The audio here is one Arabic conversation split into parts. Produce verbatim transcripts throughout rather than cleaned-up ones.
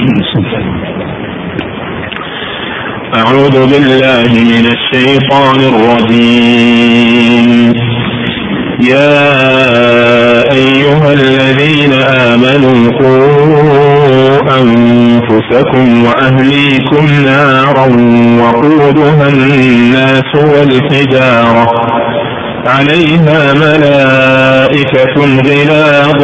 أعوذ بالله من الشيطان الرجيم. يا أيها الذين آمنوا قوا أنفسكم وأهليكم نارا وقودها الناس والحجارة عليها ملائكة غلاظ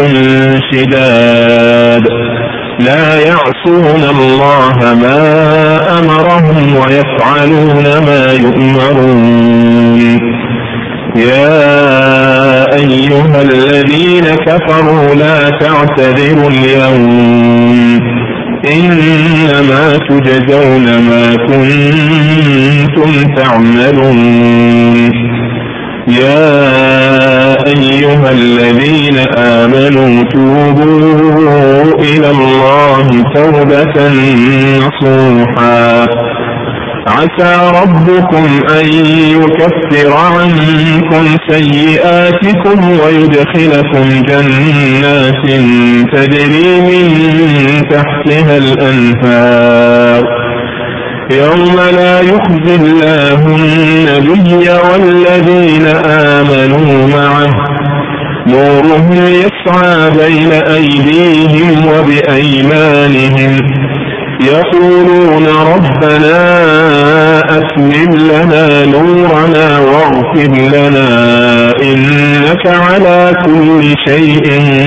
شداد لا يعصون الله ما أمرهم ويفعلون ما يؤمرون. يا أيها الذين كفروا لا تعتذروا اليوم إنما تجزون ما كنتم تعملون. يا أيها الذين آمنوا توبوا إلى الله توبة نصوحا عسى ربكم أن يكفر عنكم سيئاتكم ويدخلكم جنات تجري من تحتها الأنهار يوم لا يخزي الله النبي والذين آمنوا معه نورهم يسعى بين أيديهم وبأيمانهم يقولون ربنا أتمم لنا نورنا واغفر لنا إنك على كل شيء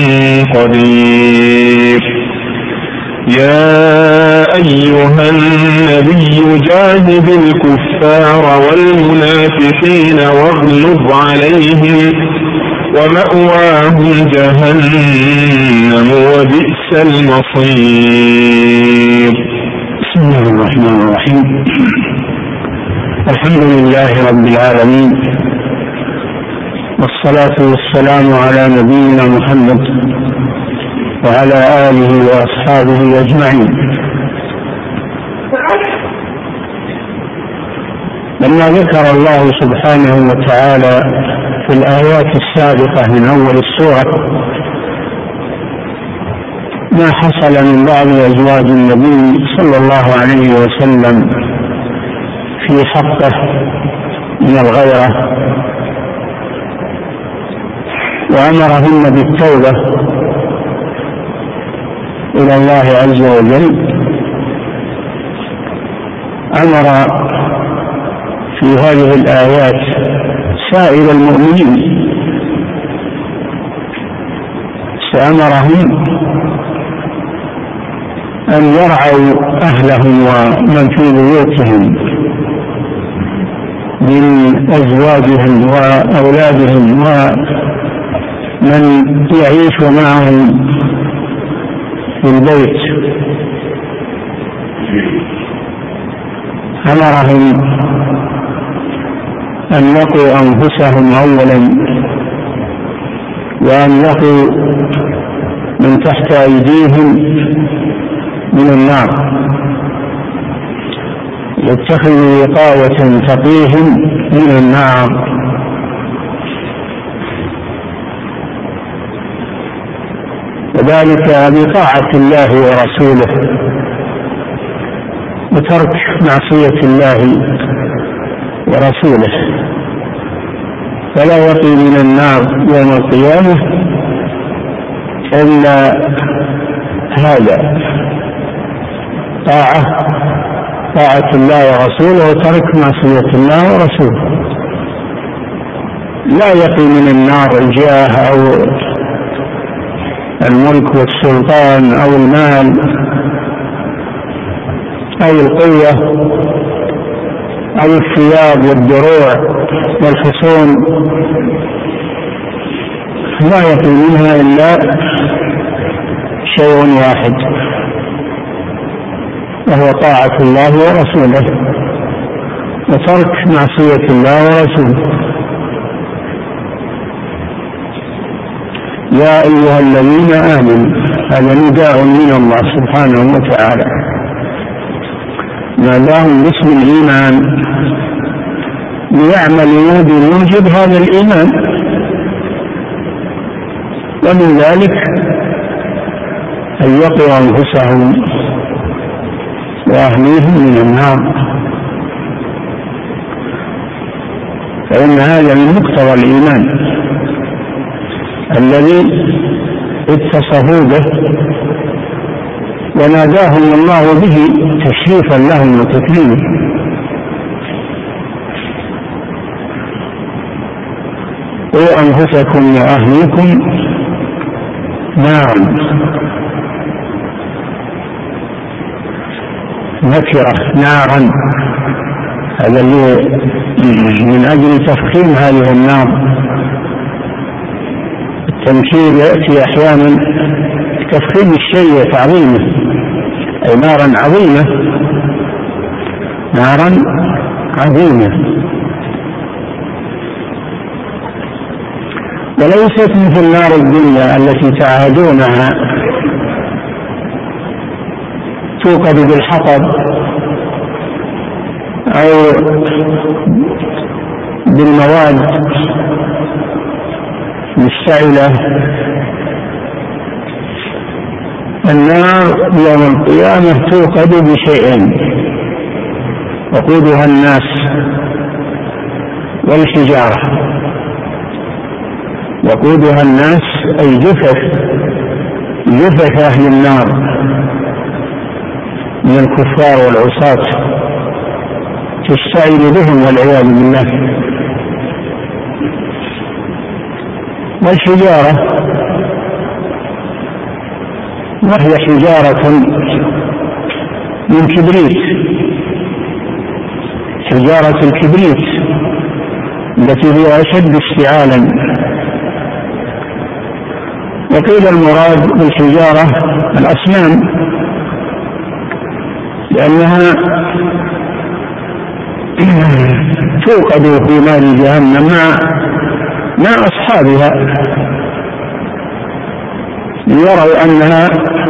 قدير. يا أيها النبي جاهد الكفار والمنافقين واغلظ عليهم ومأواهم جهنم وبئس المصير. بسم الله الرحمن الرحيم. الحمد لله رب العالمين، والصلاة والسلام على نبينا محمد وعلى آله وأصحابه أجمعين. لما ذكر الله سبحانه وتعالى في الآيات السابقة من أول السورة ما حصل من بعض أزواج النبي صلى الله عليه وسلم في حقه من الغيرة وأمرهن بالتوبة إلى الله عز وجل، أمر في هذه الآيات سائر المؤمنين، سأمرهم أن يرعوا أهلهم ومن في بيوتهم من أزواجهم وأولادهم ومن يعيش معهم في البيت. أمرهم أن يقوا أنفسهم أولا وأن يقوا من تحت أيديهم من النار، يتخذوا وقاية تقيهم من النار. وذلك بطاعة الله ورسوله وترك معصية الله ورسوله، فلا يقي من النار يوم القيامة إلا هذا، طاعة طاعة الله ورسوله وترك معصية الله ورسوله. لا يقي من النار الجاه أو الملك والسلطان أو المال أو القوة أو الثياب والدروع والحصون، لا يقي منها إلا شيء واحد وهو طاعة الله ورسوله وترك معصية الله ورسوله. يا أيها الذين آمنوا، هذا نداء من الله سبحانه وتعالى، ناداهم باسم الإيمان ليعملوا بموجب هذا الإيمان، ومن ذلك أن يقوا أنفسهم وأهليهم من النار، فإن هذا من مقتضى الإيمان الذي اتصفوا به وناداهم الله به تشريفا لهم وتكريما. قوا أنفسكم وأهليكم نارا، نكرة نارا، هذا اللي من أجل تفخيم هذه النار. التنكير يأتي أحيانا تفخيم الشيء وتعظيمه، أي نارا عظيمة، نارا عظيمة، وليست مثل نار الدنيا التي تعادونها توقد بالحطب أو بالمواد مشتعلة. النار يوم القيامة توقد بشيئين، وقودها الناس والحجارة. وقودها الناس أي جثث جثث أهل النار من الكفار والعصاة تشتعل بهم والعياذ بالله. والحجارة وهي حجارة من كبريت، حجارة الكبريت التي هي أشد اشتعالا. وقيل المراد بالحجارة الأصنام، لأنها توقد في نار جهنم مع مع أصحابها ليروا أنها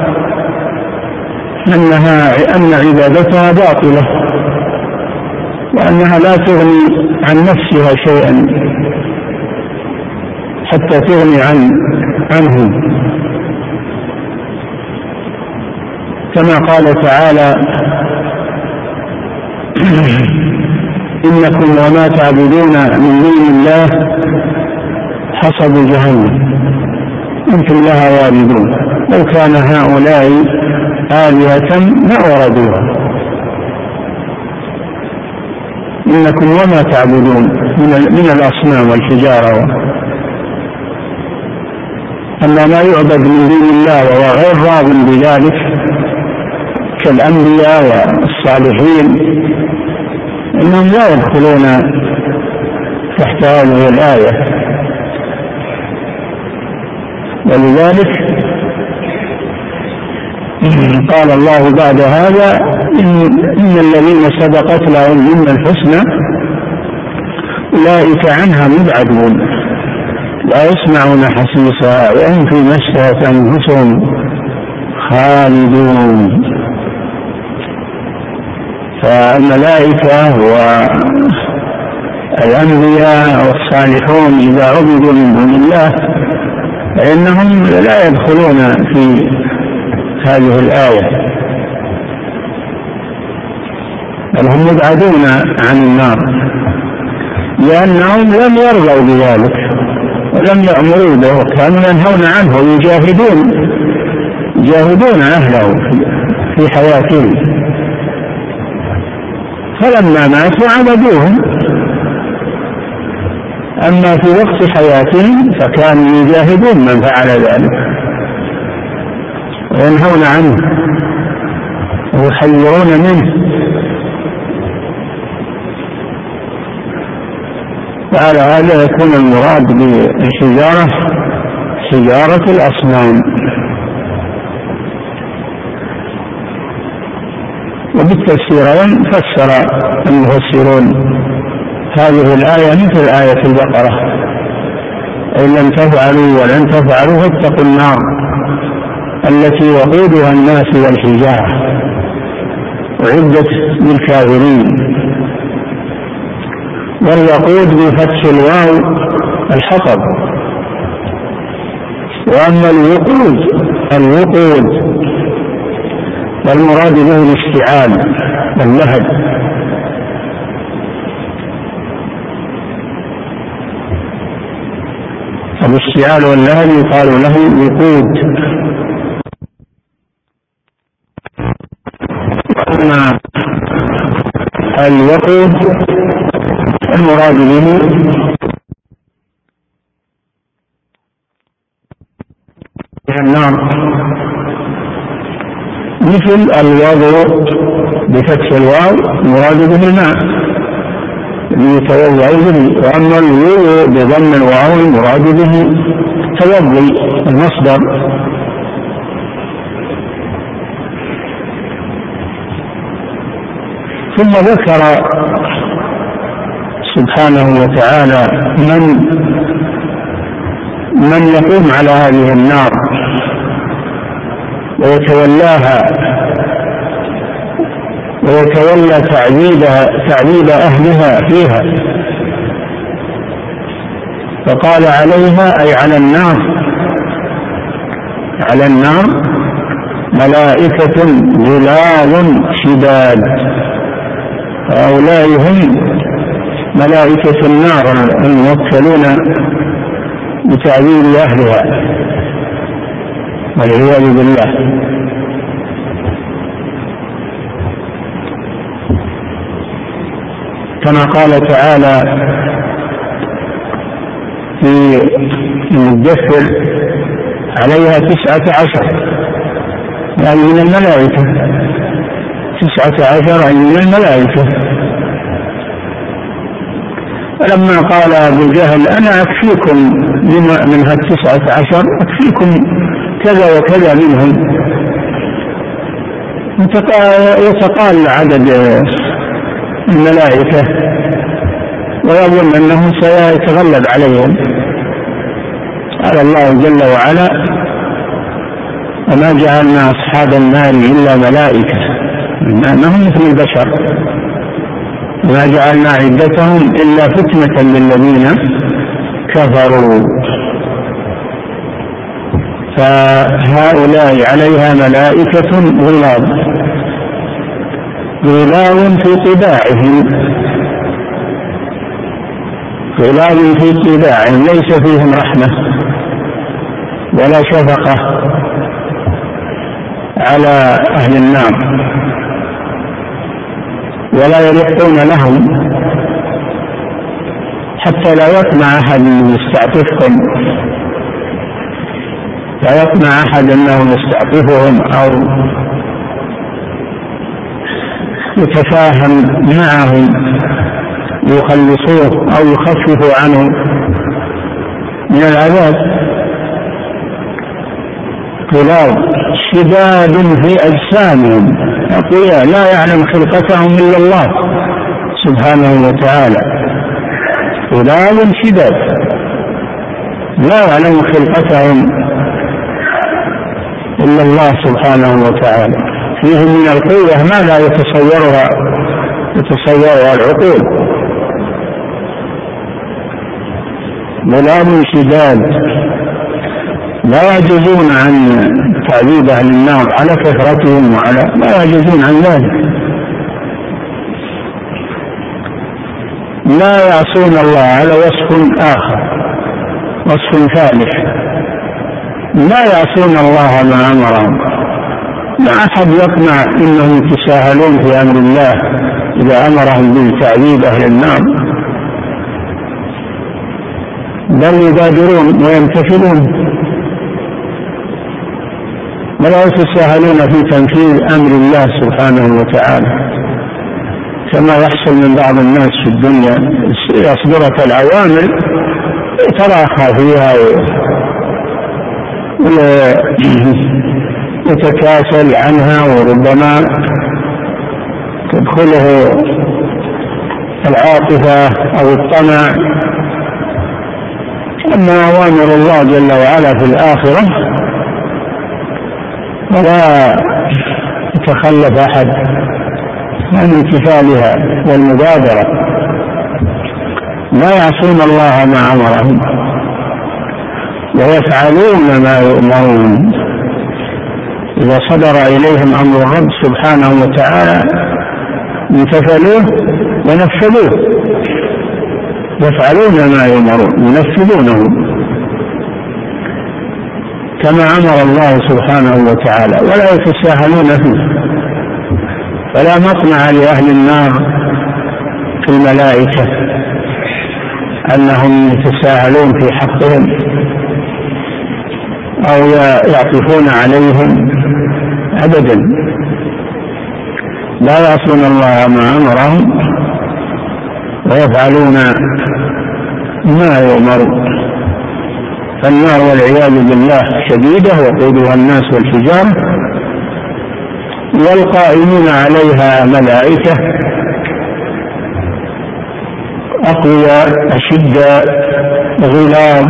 أنها أن عبادتها باطلة، وأنها لا تغني عن نفسها شيئا حتى تغني عن عنهم، كما قال تعالى: إنكم وما تعبدون من دون الله حصب جهنم أنتم لها واردون لو كان هؤلاء آلهة ما وردوها. إنكم وما تعبدون من الأصنام والحجارة. أما ما يعبد من دون الله وهو غير راض بذلك كالأنبياء والصالحين إنهم لا يدخلون تحت هذه الآية. ولذلك قال الله بعد هذا: إن, إن الذين سبقت لهم منا الحسنى أولئك عنها مبعدون لا يسمعون حسيسها وهم فيما اشتهت أنفسهم خالدون. فالملائكة والأنبياء والصالحون إذا عبدوا من دون الله فإنهم لا يدخلون في هذه الآية، بل هم مبعدون عن النار لأنهم لم يرضوا بذلك ولم يأمروا به، وكانوا ينهون عنه ويجاهدون يجاهدون أهله في حياتهم، فلما ماتوا عبدوهم. أما في وقت حياتهم فكانوا يجاهدون من فعل ذلك وينهون عنه ويحذرون منه. وعلى هذا يكون المراد بالحجارة حجارة الأصنام. وبالتفسيرين فسر المفسرون هذه الآية مثل آية البقرة: إن لم تفعلوا ولن تفعلوا فاتقوا النار التي وقودها الناس والحجارة أعدت للكافرين. والوقود بفتح الواو الحطب. وأما الوقود الوقود والمراد به الاشتعال واللهب. الاشتعال واللهب يقال له وقود. أما الوقود المراد به النار، مثل الوضوء بفتح الواو المراد به الماء يتوضأ به، وأما الوضوء بضم الواو المراد به توضي المصدر. ثم ذكر سبحانه وتعالى من من يقوم على هذه النار ويتولاها ويتولى تعذيبها تعذيب أهلها فيها، فقال عليها أي على النار، على النار ملائكة غلاظ شداد، هؤلاء هم ملائكة النار الموكلون بتعذيب أهلها والعياذ بالله. كما قال تعالى في المدثر عليها تسعة عشر، يعني من الملائكة، تسعة عشر أي من الملائكة. فلما قال أبو جهل أنا أكفيكم من هالتسعة عشر، أكفيكم كذا وكذا منهم، يتقال عدد الملائكة ويظن أنه سيتغلب عليهم. قال الله جل وعلا وما جعلنا أصحاب النار إلا ملائكة، إنهم مثل البشر، وما جعلنا عدتهم إلا فتنة للذين كفروا. فهؤلاء عليها ملائكة غلاظ غلاظ في طباعهم، غلاظ في طباعهم ليس فيهم رحمة ولا شفقة على أهل النار، ولا يرقون لهم حتى لا يطمع أحد يستعطفهم، لا يطمع أحد أنه يستعطفهم أو يتفاهم معهم يخلصوه أو يخففوا عنه من العذاب. غلاظ شداد في أجسامهم أقوياء لا يعلم خلقتهم إلا الله سبحانه وتعالى، غلاظ شداد لا يعلم خلقتهم إلا الله سبحانه وتعالى، فيهم من القوة ما لا يتصورها يتصورها العقول. غلاظ شداد لا يعجزون عن تعذيب أهل النار على كثرتهم وعلى لا يعجزون عن ذلك، لا يعصون الله على وصف آخر، وصف ثالث، لا يعصون الله ما أمرهم. ما أحد يقنع إنهم يتساهلون في أمر الله إذا أمرهم بتعذيب أهل النار، بل يبادرون ويمتثلون ولا يتساهلون في تنفيذ أمر الله سبحانه وتعالى، كما يحصل من بعض الناس في الدنيا يصدرت الأوامر يتراخى فيها ويتكاسل عنها وربما تدخله العاطفة أو الطمع. أما أوامر الله جل وعلا في الآخرة ولا يتخلف أحد عن امتثالها والمبادرة، لا يعصون الله ما أمرهم ويفعلون ما يؤمرون. إذا صدر إليهم أمر الرب سبحانه وتعالى امتثلوه ونفذوه، يفعلون ما يؤمرون ينفذونه كما أمر الله سبحانه وتعالى ولا يتساهلون فيه. فلا مطمع لأهل النار في الملائكة أنهم يتساهلون في حقهم أو يعطفون عليهم أبدا، لا يعصون الله ما أمرهم ويفعلون ما يؤمرون. فالنار والعياذ بالله شديدة وقودها الناس والحجارة، والقائمون عليها ملائكة أقوياء أشداء غلاظ،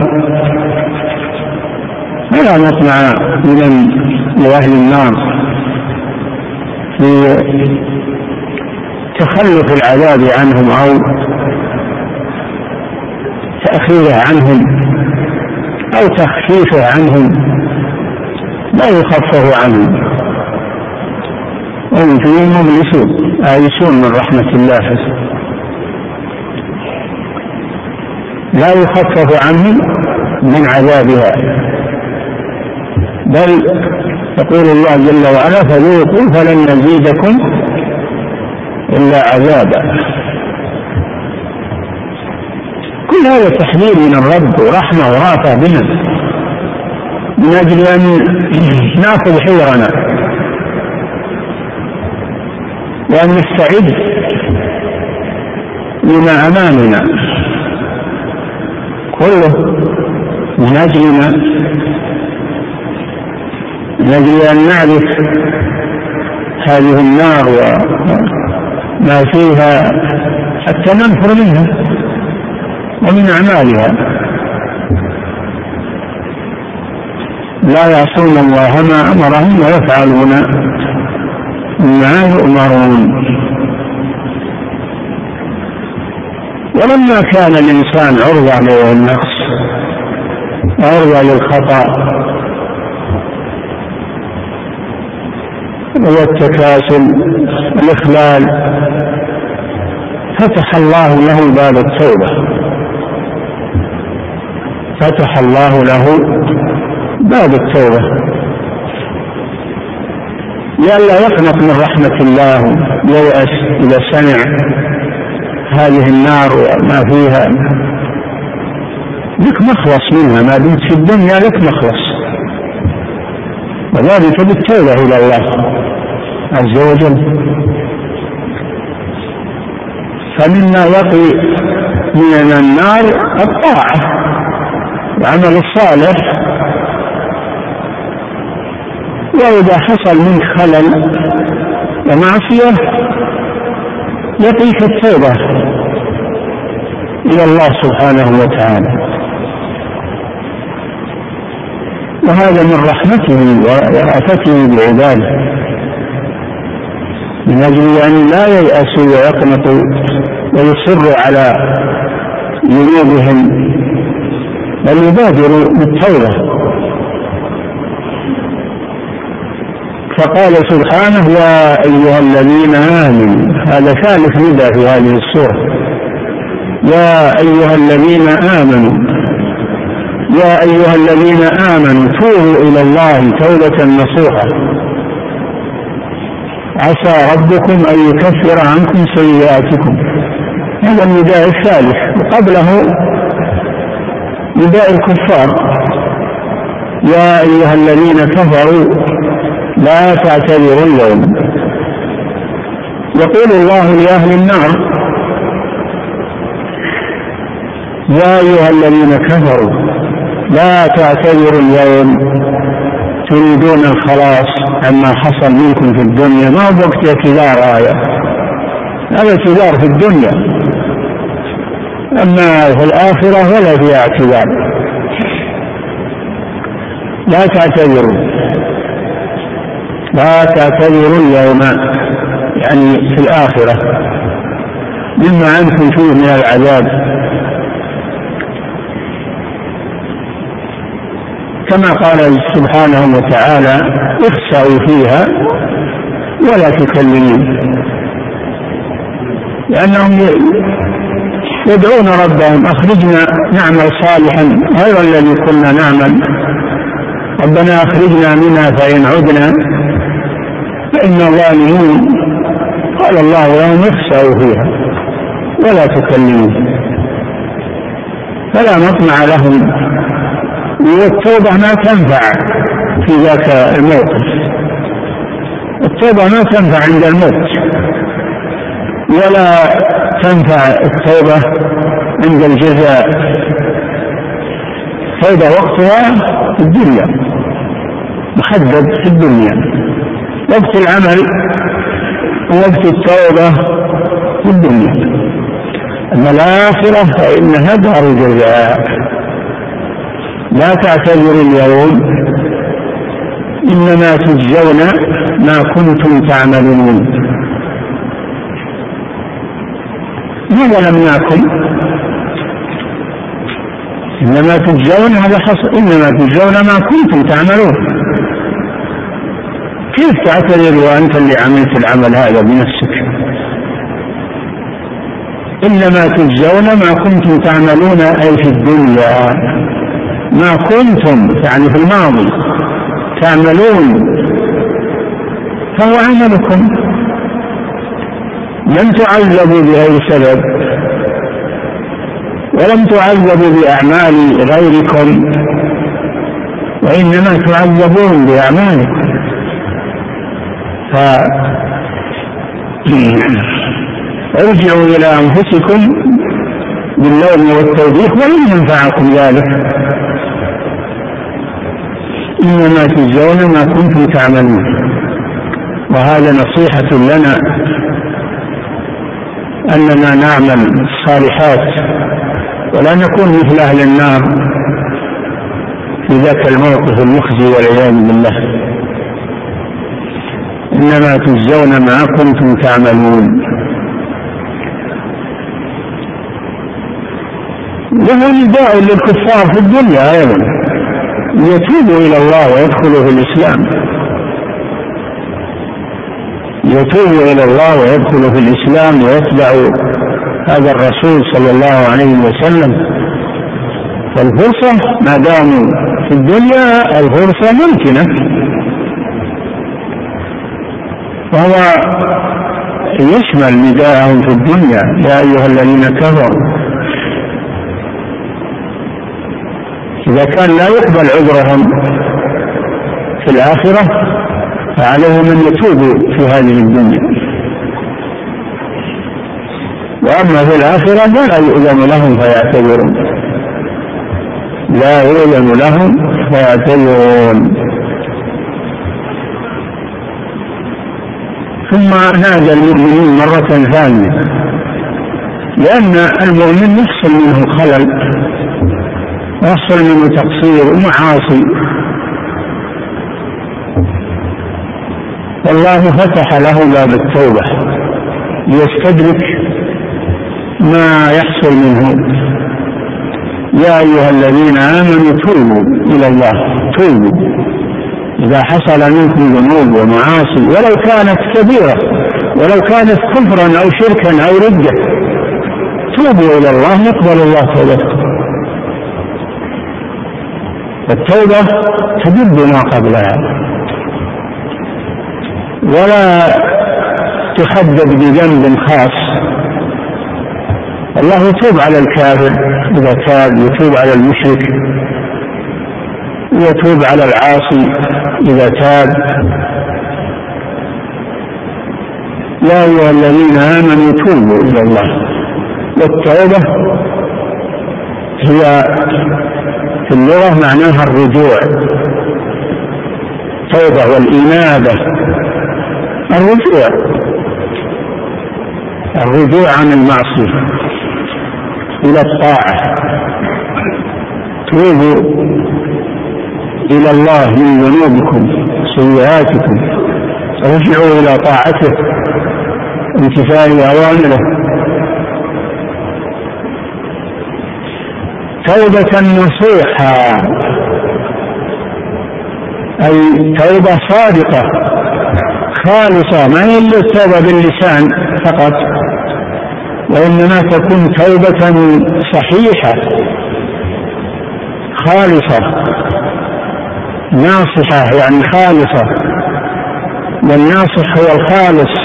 فلا مطمع لأهل النار في تخلف العذاب عنهم أو تأخيره عنهم أو تخفيفه عنهم، لا يخفف عنهم، هم فيهم مبلسون آيسون من رحمة الله، لا يخفف عنهم من عذابها، بل يقول الله جل وعلا فذوقوا فلن نزيدكم إلا عذابا. كل هذا تحذير من الرب ورحمة ورافة بنا من أجل أن نأخذ حذرنا وأن نستعد لما أمامنا، كله من أجلنا، من أجل أن نعرف هذه النار وما فيها حتى ننفر منها ومن أعمالها. لا يعصون الله ما أمرهم ويفعلون ما يؤمرون. ولما كان الإنسان عرضة للنقص عرضة للخطأ والتكاسل والإخلال، فتح الله له باب التوبة، فتح الله له باب التوبة لئلا يقنط من رحمة الله ييأس إذا سمع هذه النار وما فيها. لك مخلص منها، ما دمت في الدنيا لك مخلص، وذلك بالتوبة إلى الله عز وجل. فمما يقي من النار الطاعة والعمل الصالح، وإذا حصل منك خلل ومعصية يقيك التوبة إلى الله سبحانه وتعالى، وهذا من رحمته ورأفته بعباده، من أجل أن لا ييأسوا ويقنطوا ويصروا على ذنوبهم، بل يبادروا بالتوبة. فقال سبحانه يا أيها الذين آمنوا، هذا ثالث نداء في هذه السورة، يا أيها الذين آمنوا، يا أيها الذين آمنوا توبوا إلى الله توبة نصوحا عسى ربكم أن يكفر عنكم سيئاتكم. هذا النداء الثالث، وقبله نداء الكفار يا أيها الذين كفروا لا تعتذروا اليوم. يقول الله لأهل النار يا أيها الذين كفروا لا تعتذروا اليوم، تريدون الخلاص عما حصل منكم في الدنيا، ما هو وقت اعتذار، هذا هذا اعتذار في الدنيا، أما في الآخرة ولا فيها اعتذار. لا تعتذروا، لا تعتذروا اليوم، يعني في الآخرة، مما أنتم فيه من العذاب. كما قال سبحانه وتعالى اخسأوا فيها ولا تكلمون، لأنهم يدعون ربهم أخرجنا نعمل صالحا غير الذي كنا نعمل، ربنا أخرجنا منها فإن عدنا فإنا ظالمون. قال الله لهم اخسأوا فيها ولا تكلمون، فلا مطمع لهم، والتوبة ما تنفع في ذاك الموقف، التوبة ما تنفع عند الموت، ولا تنفع التوبة عند الجزاء. التوبة وقتها في الدنيا، محدد في الدنيا، وقت العمل ووقت التوبة في الدنيا. أما الآخرة فإنها دار جزاء. لا تعتذروا اليوم إنما تجزون ما كنتم تعملون. ما ظلمناكم، إنما تجزون، هذا حصل، إنما تجزون ما كنتم تعملون. كيف تعتذر وأنت اللي عملت العمل هذا بنفسك؟ إنما تجزون ما كنتم تعملون، أي في الدنيا ما كنتم، يعني في الماضي، تعملون فهو عملكم، لم تعذبوا بأي سبب ولم تعذبوا بأعمال غيركم، وإنما تعذبون بأعمالكم. فارجعوا إلى أنفسكم باللوم والتوبيخ وإن ينفعكم ذلك، إنما تجزون ما كنتم تعملون. وهذا نصيحة لنا أننا نعمل الصالحات ولا نكون مثل أهل النار في ذاك الموقف المخزي والعياذ بالله. إنما تجزون ما كنتم تعملون. وهو نداء للكفار في الدنيا أيضا يتوبوا إلى الله ويدخلوا في الإسلام، يتوبوا إلى الله ويدخلوا في الإسلام ويتبعوا هذا الرسول صلى الله عليه وسلم. فالفرصة ما داموا في الدنيا الفرصة ممكنة، وهو يشمل نداءهم في الدنيا يا أيها الذين كفروا. إذا كان لا يقبل عذرهم في الآخرة فعليهم أن يتوبوا في هذه الدنيا، وأما في الآخرة فلا يؤذن لهم فيعتذرون، لا يؤذن لهم فيعتذرون. ثم نادى المؤمنين مرة ثانية، لأن المؤمن يحصل منه خلل ويحصل منه تقصير ومعاصي، والله فتح له باب التوبة ليستدرك ما يحصل منه. يا أيها الذين آمنوا توبوا إلى الله، توبوا إذا حصل منكم ذنوب ومعاصي ولو كانت كبيرة، ولو كانت كفرا أو شركا أو ردة، توبوا إلى الله يقبل الله توبتكم. التوبة تجب ما قبلها ولا تحدد بذنب خاص. الله يتوب على الكافر إذا تاب، يتوب على المشرك، يتوب على العاصي إذا تاب. يا أيها الذين آمنوا توبوا إلى الله. والتوبة هي في اللغة معناها الرجوع، توبة والإنابة، الرجوع الرجوع عن المعصية إلى الطاعة. توبوا إلى الله من ذنوبكم سيئاتكم، ارجعوا إلى طاعته امتثال أوامره. توبة نصوحا أي توبة صادقة خالصة، ما هي التوبة باللسان فقط، وإنما تكون توبة صحيحة خالصة ناصحة، يعني خالصة، والناصح هو الخالص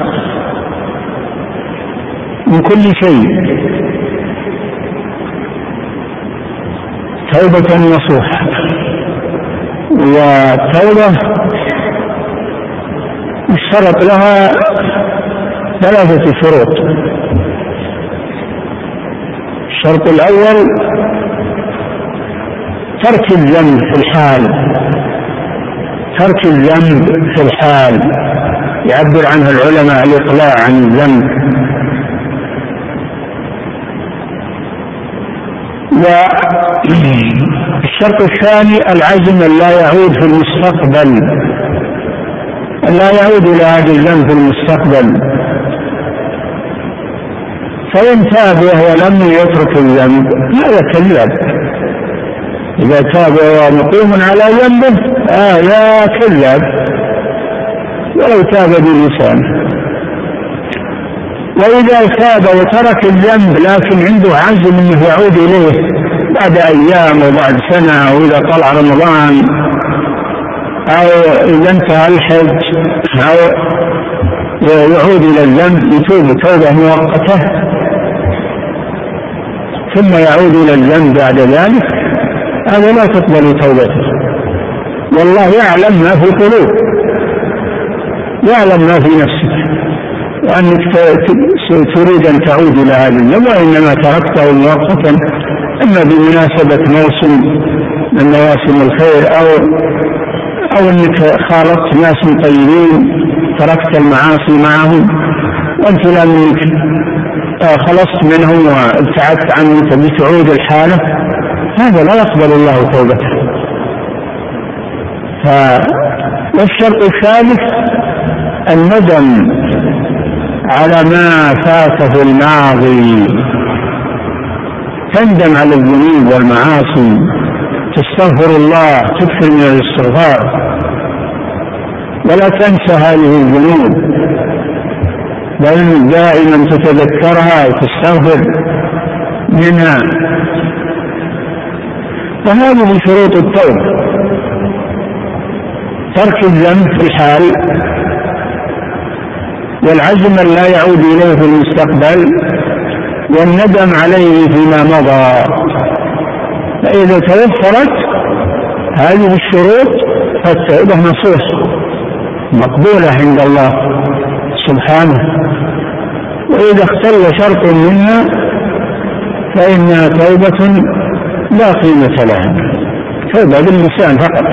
من كل شيء. توبة نصوح. والتوبة اشترط لها ثلاثة شروط. الشرط الأول ترك الذنب في الحال، ترك الذنب في الحال يعبر عنه العلماء الإقلاع عن الذنب. والشرط الثاني العزم أن لا يعود في المستقبل، لا يعود إلى هذا الذنب في المستقبل. فإن تاب وهو لم يترك الذنب هذا كذاب. إذا تاب وهو مقيم على ذنبه آه يا كذاب، ولو تاب بلسانه. وإذا تاب وترك الذنب لكن عنده عزم أنه يعود إليه بعد أيام وبعد سنة، أو إذا طلع رمضان، أو إذا انتهى الحج، أو يعود إلى الذنب يتوب توبة مؤقتة ثم يعود إلى الذنب بعد ذلك، هذا لا تقبل توبته. والله يعلم ما في القلوب، يعلم ما في نفسك، وأنك تريد أن تعود إلى هذا الذنب، وإنما تركته مؤقتا، إما بمناسبة موسم من مواسم الخير، أو أو أنك خالطت ناس طيبين تركت المعاصي معهم، وأنت لأنك خلصت منهم وابتعدت عنهم بتعود الحالة، هذا لا يقبل الله توبته. والشرط الثالث الندم على ما فات في الماضي، تندم على الذنوب والمعاصي، تستغفر الله، تكثر من الاستغفار، ولا تنسى هذه الذنوب، بل دائما تتذكرها وتستغفر منها. وهذه شروط التوبة: ترك الذنب في الحال، والعزم أن لا يعود إليه في المستقبل، والندم عليه فيما مضى. فإذا توفرت هذه الشروط فالتوبة نصوح مقبولة عند الله سبحانه. وإذا اختل شرط منها فإنها توبة لا قيمة لها، توبة باللسان فقط.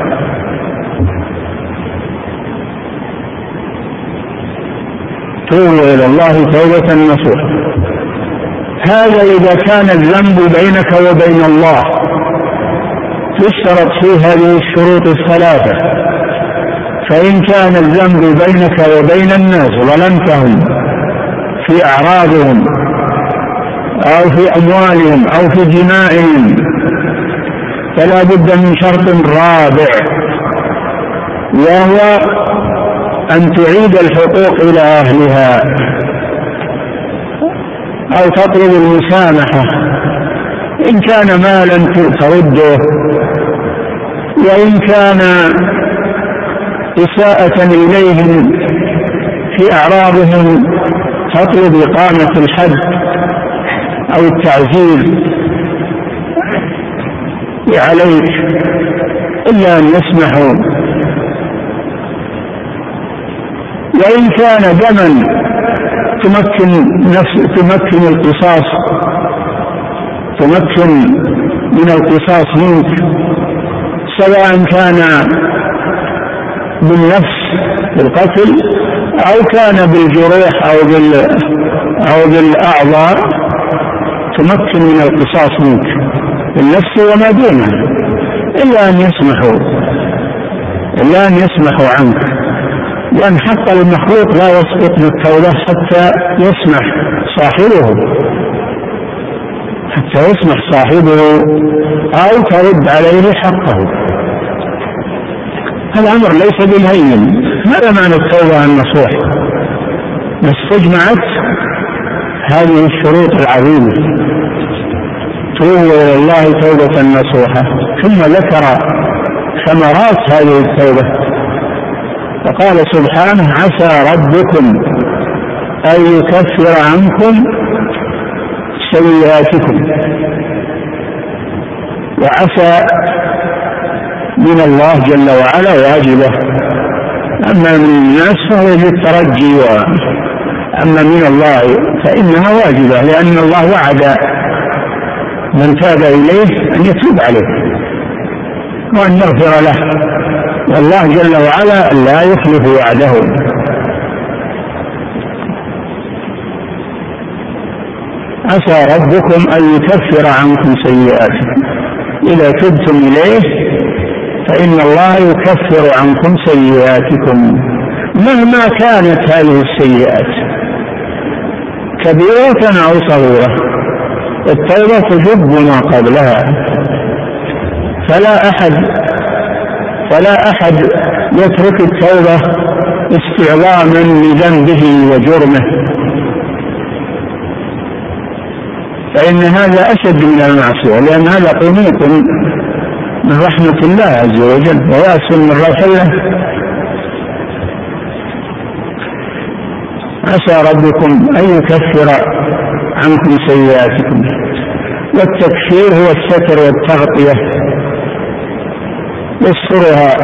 توبوا إلى الله توبة نصوح. هذا إذا كان الذنب بينك وبين الله، تشترط فيه هذه الشروط الثلاثة. فإن كان الذنب بينك وبين الناس ظلمتهم في أعراضهم أو في أموالهم أو في دمائهم، فلا بد من شرط رابع، وهو أن تعيد الحقوق إلى أهلها أو تطلب المسامحة. إن كان مالا ترده، وإن كان إساءة إليهم في أعراضهم تطلب إقامة الحد أو التعزير عليك، إلا أن يسمحوا. وإن كان دما تمكن نفس تمكن القصاص تمكن من القصاص منك، سواء كان بالنفس بالقتل أو كان بالجروح أو بال أو بالأعضاء، تمكن من القصاص منك بالنفس وما دونه، إلا أن يسمحوا إلا أن يسمحوا عنك، لأن حق المخلوق لا يسقط بالتوبة حتى يسمح صاحبه حتى يسمح صاحبه أو ترد عليه حقه. الأمر ليس بالهين. هذا معنى التوبة النصوح، استجمعت هذه الشروط العظيمة، توبوا إلى الله توبة نصوحة. ثم ذكر ثمرات هذه التوبة فقال سبحانه: عسى ربكم أن يكفر عنكم سيئاتكم. وعسى من الله جل وعلا واجبة، أما من الناس فهو للترجي، وأما من الله فإنها واجبة، لأن الله وعد من تاب إليه أن يتوب عليه وأن يغفر له، والله جل وعلا لا يخلف وعده. عسى ربكم أن يكفر عنكم سيئاتكم، إذا تبتم إليه فإن الله يكفر عنكم سيئاتكم مهما كانت هذه السيئات، كبيرة أو صغيرة. التوبة تجب ما قبلها، فلا أحد فلا أحد يترك التوبة استعظاما لذنبه وجرمه، فإن هذا أشد من المعصية، لأن هذا قنوط من رحمة الله عز وجل ويأس من روح الله. عسى ربكم أن يكفر عنكم سيئاتكم. والتكفير هو الستر والتغطية، يسترها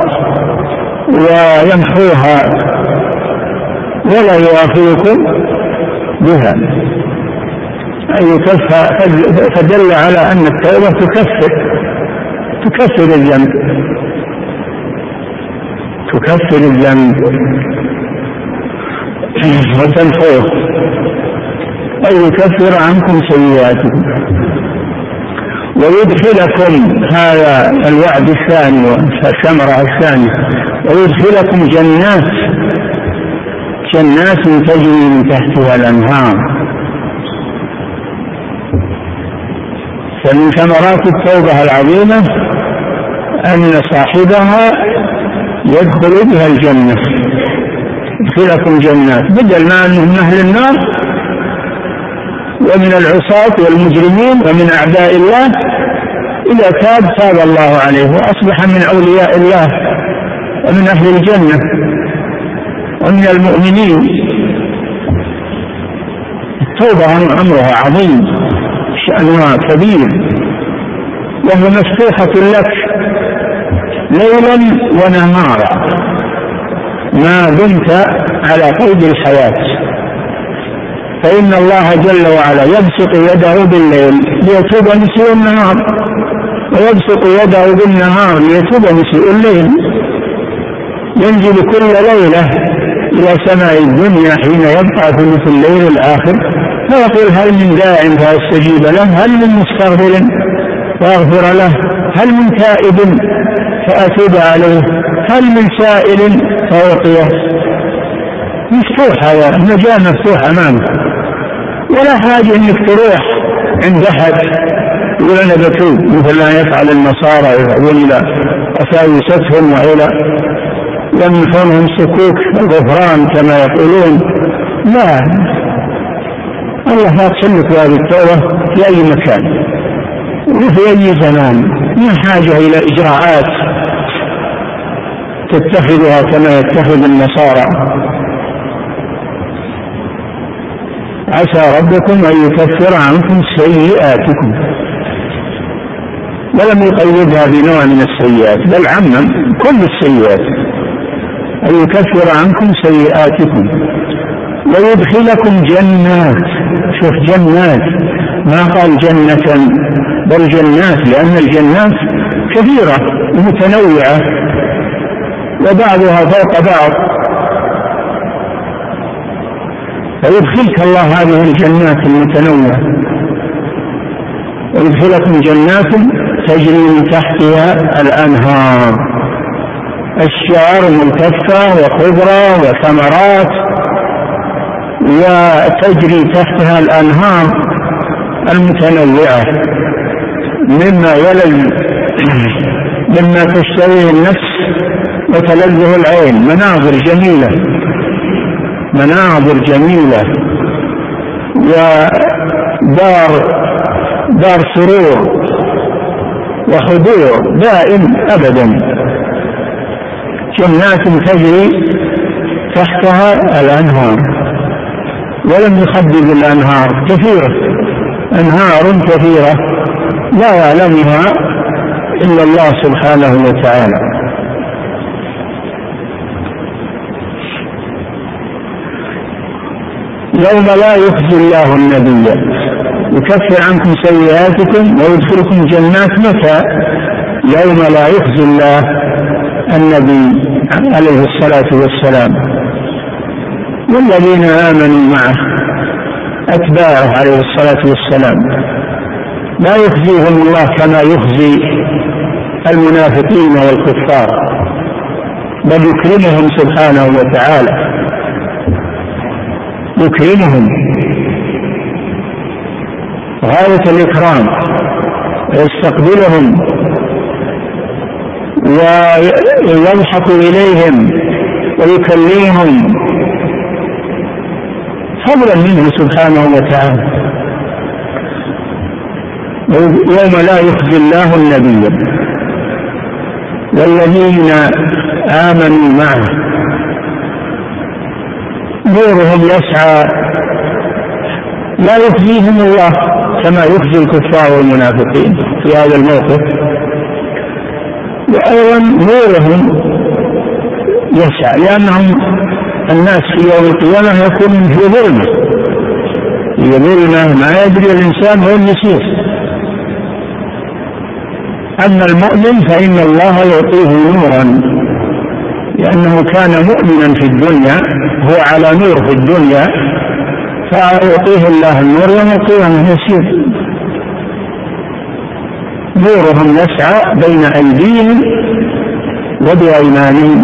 ويمحوها ولا يؤاخذكم بها. أن يكفر، فدل على أن التوبة تكفر تكفر الذنب تكفر الذنب وتنفوه. أن يكفر عنكم سيئاتكم ويدخلكم، هذا الوعد الثاني والثمرة الثانية، ويدخلكم جنات جنات تجري من تحتها الأنهار. فمن ثمرات التوبة العظيمة أن صاحبها يدخل بها الجنة. يدخلكم جنات، بدل ما أنهم أهل النار ومن العصاة والمجرمين ومن أعداء الله، إذا تاب تاب الله عليه وأصبح من أولياء الله ومن أهل الجنة ومن المؤمنين. التوبة أمرها عظيم، شأنها كبير، وهي مفتوحة لك ليلا ونهارا ما دمت على قيد الحياة، فإن الله جل وعلا يبسط يده بالليل ليتوب مسيء النهار، ويبسط يده بالنهار ليتوب مسيء الليل. ينزل كل ليلة إلى سماء الدنيا حين يبقى ثلث الليل الآخر فيقول: هل من داع فأستجيب له، هل من مستغفر فأغفر له، هل من تائب فأتوب عليه، هل من سائل فأعطيه. مفتوح، هذا النجاة مفتوح أمامك، ولا حاجة انك تروح عند احد يقول انا بتوب، مثل ما يفعل النصارى يذهبون الى اساوستهم والى يمنحونهم سكوك الغفران كما يقولون. لا، الله لا تسلك هذه التوبة في اي مكان وفي اي زمان، ما حاجة الى اجراءات تتخذها كما يتخذ النصارى. عسى ربكم أن يكفر عنكم سيئاتكم، ولم يقيدها بنوع من السيئات بل عمم كل السيئات. أن يكفر عنكم سيئاتكم ويدخلكم جنات. شوف جنات، ما قال جنة بل جنات، لأن الجنات كثيرة ومتنوعة وبعضها فوق بعض. فيدخلك الله هذه الجنات المتنوعة، ويدخلكم جنات تجري من تحتها الأنهار، أشجار ملتفة وخضرة وثمرات، وتجري تحتها الأنهار المتنوعة مما يلذ مما تشتهيه النفس وتلذه العين، مناظر جميلة مناظر جميلة ودار دار سرور وحضور دائم أبدا، جنات تجري تحتها الأنهار، ولم يخدد الأنهار كثيرة، أنهار كثيرة لا يعلمها إلا الله سبحانه وتعالى. يوم لا يخزي الله النبي يكفر عنكم سيئاتكم ويدخلكم جنات، متى؟ يوم لا يخزي الله النبي عليه الصلاة والسلام والذين آمنوا معه أتباعه عليه الصلاة والسلام، لا يخزيهم الله كما يخزي المنافقين والكفار، بل يكرمهم سبحانه وتعالى، يكرمهم غاية الإكرام، ويستقبلهم ويضحك إليهم ويكلمهم فضلا منه سبحانه وتعالى. يوم لا يخزي الله النبي والذين آمنوا معه نورهم يسعى، لا يخزيهم الله كما يخزي الكفار والمنافقين في هذا الموقف، وأيضا نورهم يسعى، لأنهم الناس في يوم القيامة يكون في ظلمة، في ظلمة ما يدري الإنسان وين يسير. أما المؤمن فإن الله يعطيه نورا، لأنه كان مؤمنا في الدنيا، هو على نور في الدنيا، فيعطيه الله النور يوم القيامة يسير. نورهم يسعى بين أيديهم وبأيمانهم.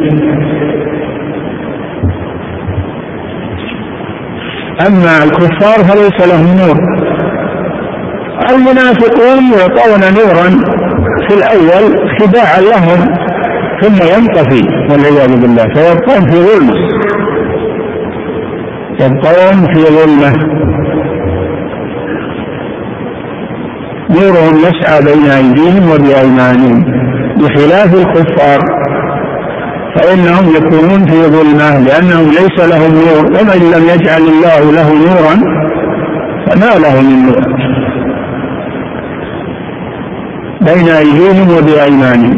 أما الكفار فليس لهم نور. المنافقون يعطون نورا في الأول خداعا لهم ثم ينطفي والعياذ بالله، فيبقون في ظلمة، يبقون في ظلمة. نورهم يسعى بين أيديهم وبأيمانهم، بخلاف الكفار فإنهم يكونون في ظلمة، لأنهم ليس لهم نور، ومن لم يجعل الله له نورا فما له من نور. بين أيديهم وبأيمانهم.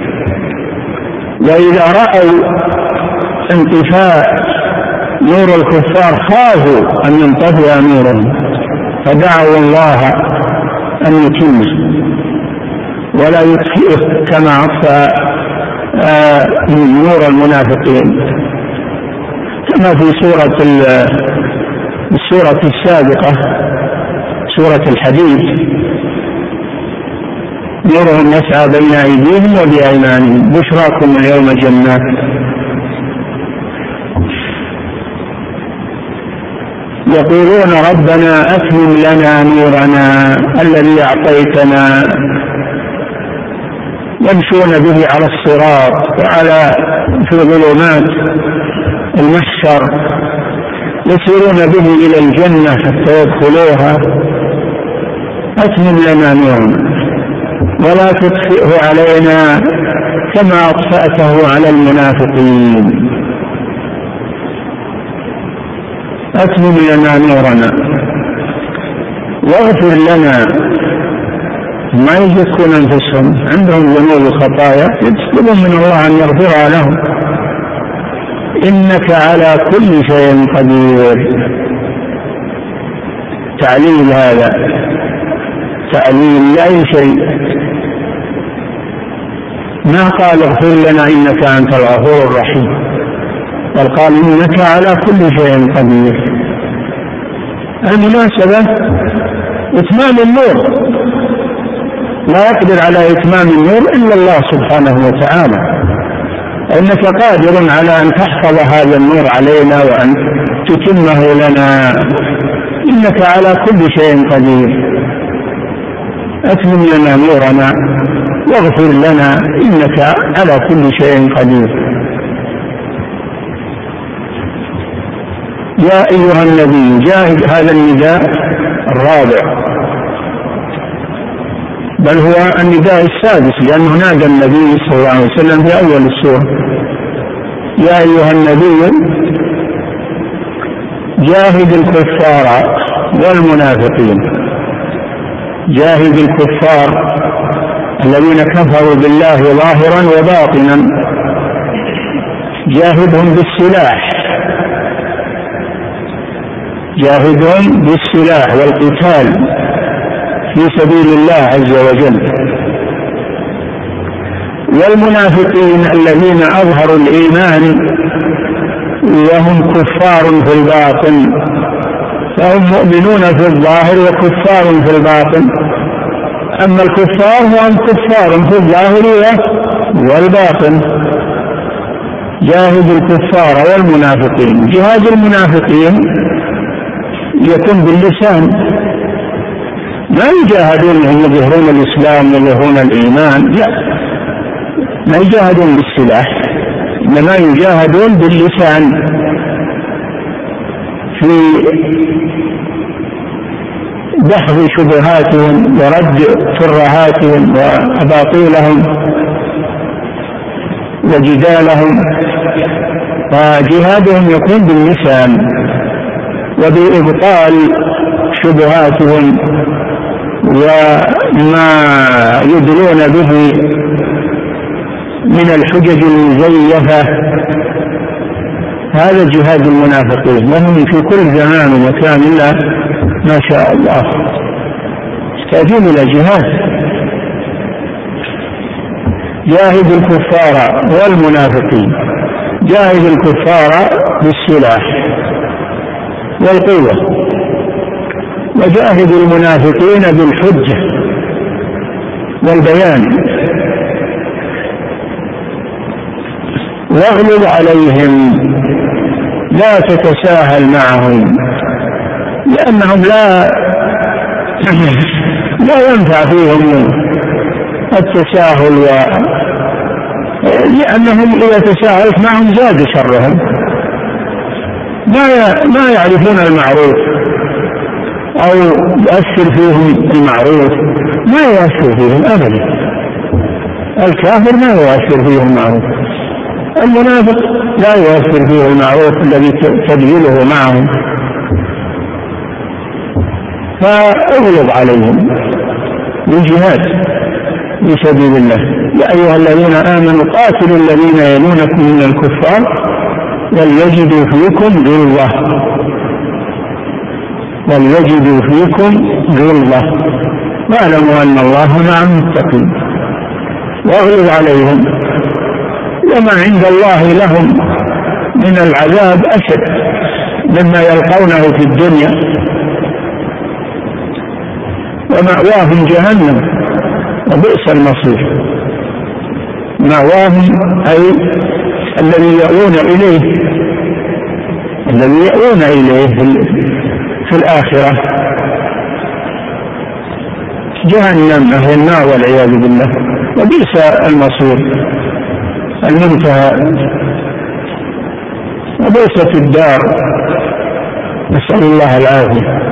وإذا رأوا انطفاء نور الكفار خافوا أن ينطفئ نورهم، فدعوا الله أن يتمه ولا يطفئه كما أطفأ آه نور المنافقين، كما في سورة السورة السابقة سورة الحديد: نورهم يسعى بين أيديهم وبأيمانهم بشراكم اليوم جنات. يقولون ربنا أتمم لنا نورنا الذي أعطيتنا، يمشون به على الصراط وعلى في ظلمات المحشر، يسيرون به إلى الجنة حتى يدخلوها. أتمم لنا نورنا ولا تطفئه علينا كما أطفأته على المنافقين. أتمم لنا نورنا واغفر لنا. ما يزكون أنفسهم، عندهم ذنوب وخطايا يطلبون من الله أن يغفرها لهم. إنك على كل شيء قدير. تعليل، هذا تعليل لأي شيء. ما قال اغفر لنا إنك أنت الغفور الرحيم، بل قال إنك على كل شيء قدير. المناسبة إتمام النور، لا يقدر على إتمام النور إلا الله سبحانه وتعالى. إنك قادر على أن تحفظ هذا النور علينا وأن تتمه لنا، إنك على كل شيء قدير. أتمم لنا نورنا واغفر لنا إنك على كل شيء قدير. يا أيها النبي جاهد، هذا النداء الرابع، بل هو النداء السادس، لأنه نادى النبي صلى الله عليه وسلم في أول السورة: يا أيها النبي جاهد الكفار والمنافقين. جاهد الكفار الذين كفروا بالله ظاهرا وباطنا، جاهدهم بالسلاح، جاهدهم بالسلاح والقتال في سبيل الله عز وجل. والمنافقين الذين أظهروا الإيمان وهم كفار في الباطن، فهم مؤمنون في الظاهر وكفار في الباطن. أما الكفار فهم كفار في الظاهر والباطن. جاهد الكفار والمنافقين. جهاد المنافقين يكون باللسان، ما يجاهدون هم يظهرون الإسلام ويظهرون الإيمان، لا، ما يجاهدون بالسلاح، إنما يجاهدون باللسان في دحض شبهاتهم ورد ترهاتهم وأباطيلهم وجدالهم. فجهادهم يكون باللسان وبإبطال شبهاتهم وما يدلون به من الحجج المزيفة. هذا جهاد المنافقين، وهم في كل زمان ومكان إلا ما شاء الله يحتاجون إلى جهاد. جاهد الكفار والمنافقين. جاهد الكفار بالسلاح والقوة، وجاهد المنافقين بالحجة والبيان. واغلظ عليهم، لا تتساهل معهم، لأنهم لا لا ينفع فيهم التساهل، و... لأنهم إذا تساهلت معهم زاد شرهم. ما ما يعرفون المعروف أو يؤثر فيهم المعروف، ما يؤثر فيهم أبدا. الكافر ما يؤثر فيه المعروف، المنافق لا يؤثر فيه المعروف الذي تبذله معهم. فاغلظ عليهم بالجهاد في سبيل الله. يا أيها الذين آمنوا قاتلوا الذين يلونكم من الكفار وليجدوا فيكم غلظة، وليجدوا فيكم غلظة واعلموا أن الله مع المتقين. واغلظ عليهم، وما عند الله لهم من العذاب أشد مما يلقونه في الدنيا، ومأواهم جهنم وبئس المصير. مأواهم أي الذي يأوون إليه، الذي يأوون إليه في الآخرة جهنم أهل النار والعياذ بالله، وبئس المصير المنتهى، وبئست الدار، نسأل الله العافية.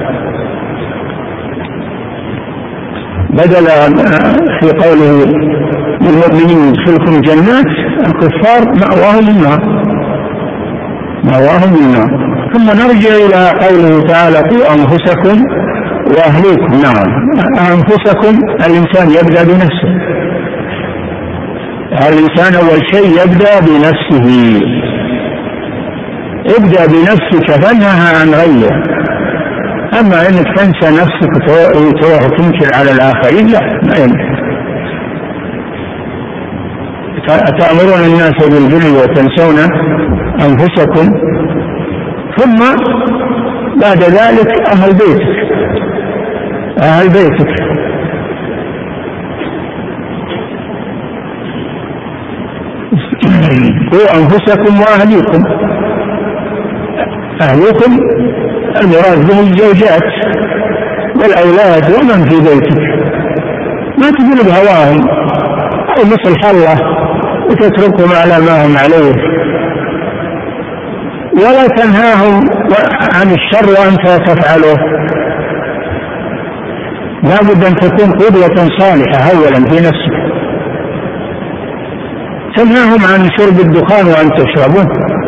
بدل في قوله للمؤمنين يدخلكم جنات، الكفار مأواهم النار، مأواهم النار. ثم نرجع إلى قوله تعالى قوا أنفسكم وأهليكم. نعم، أنفسكم الإنسان يبدأ بنفسه، الإنسان أول شيء يبدأ بنفسه. ابدأ بنفسك فانهها عن غيره. أما أنك تنسى نفسك وتنكر على الآخرين، لا، ما يمكن. تأمرون الناس بالبر وتنسون أنفسكم، ثم بعد ذلك أهل بيتك، أهل بيتك. قوا أنفسكم وأهليكم. أهليكم المراد بهم الزوجات والأولاد ومن في بيتك، ما تقول بهواهم أو مثل حلة وتتركهم على ما هم عليه. ولا تنهاهم عن الشر وأنت تفعله. لا بد أن تكون قدوة صالحة أولا في نفسك. تنهاهم عن شرب الدخان وأنت تشربه،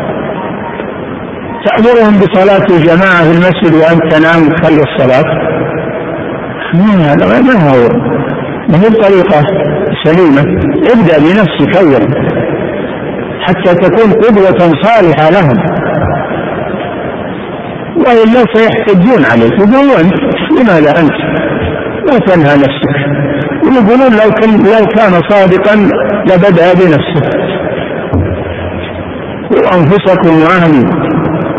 تأمرهم بصلاة الجماعة في المسجد وأنت تنام وتخلي الصلاة. هذا ما هو ما هي الطريقة سليمة. ابدأ بنفسك أولا حتى تكون قدوة صالحة لهم، وإلا سيحتجون عليك يقولون أنت لماذا أنت لا تنهى نفسك، ويقولون لو كان لو كان صادقا لبدأ بنفسه. وأنفسكم وأهلي.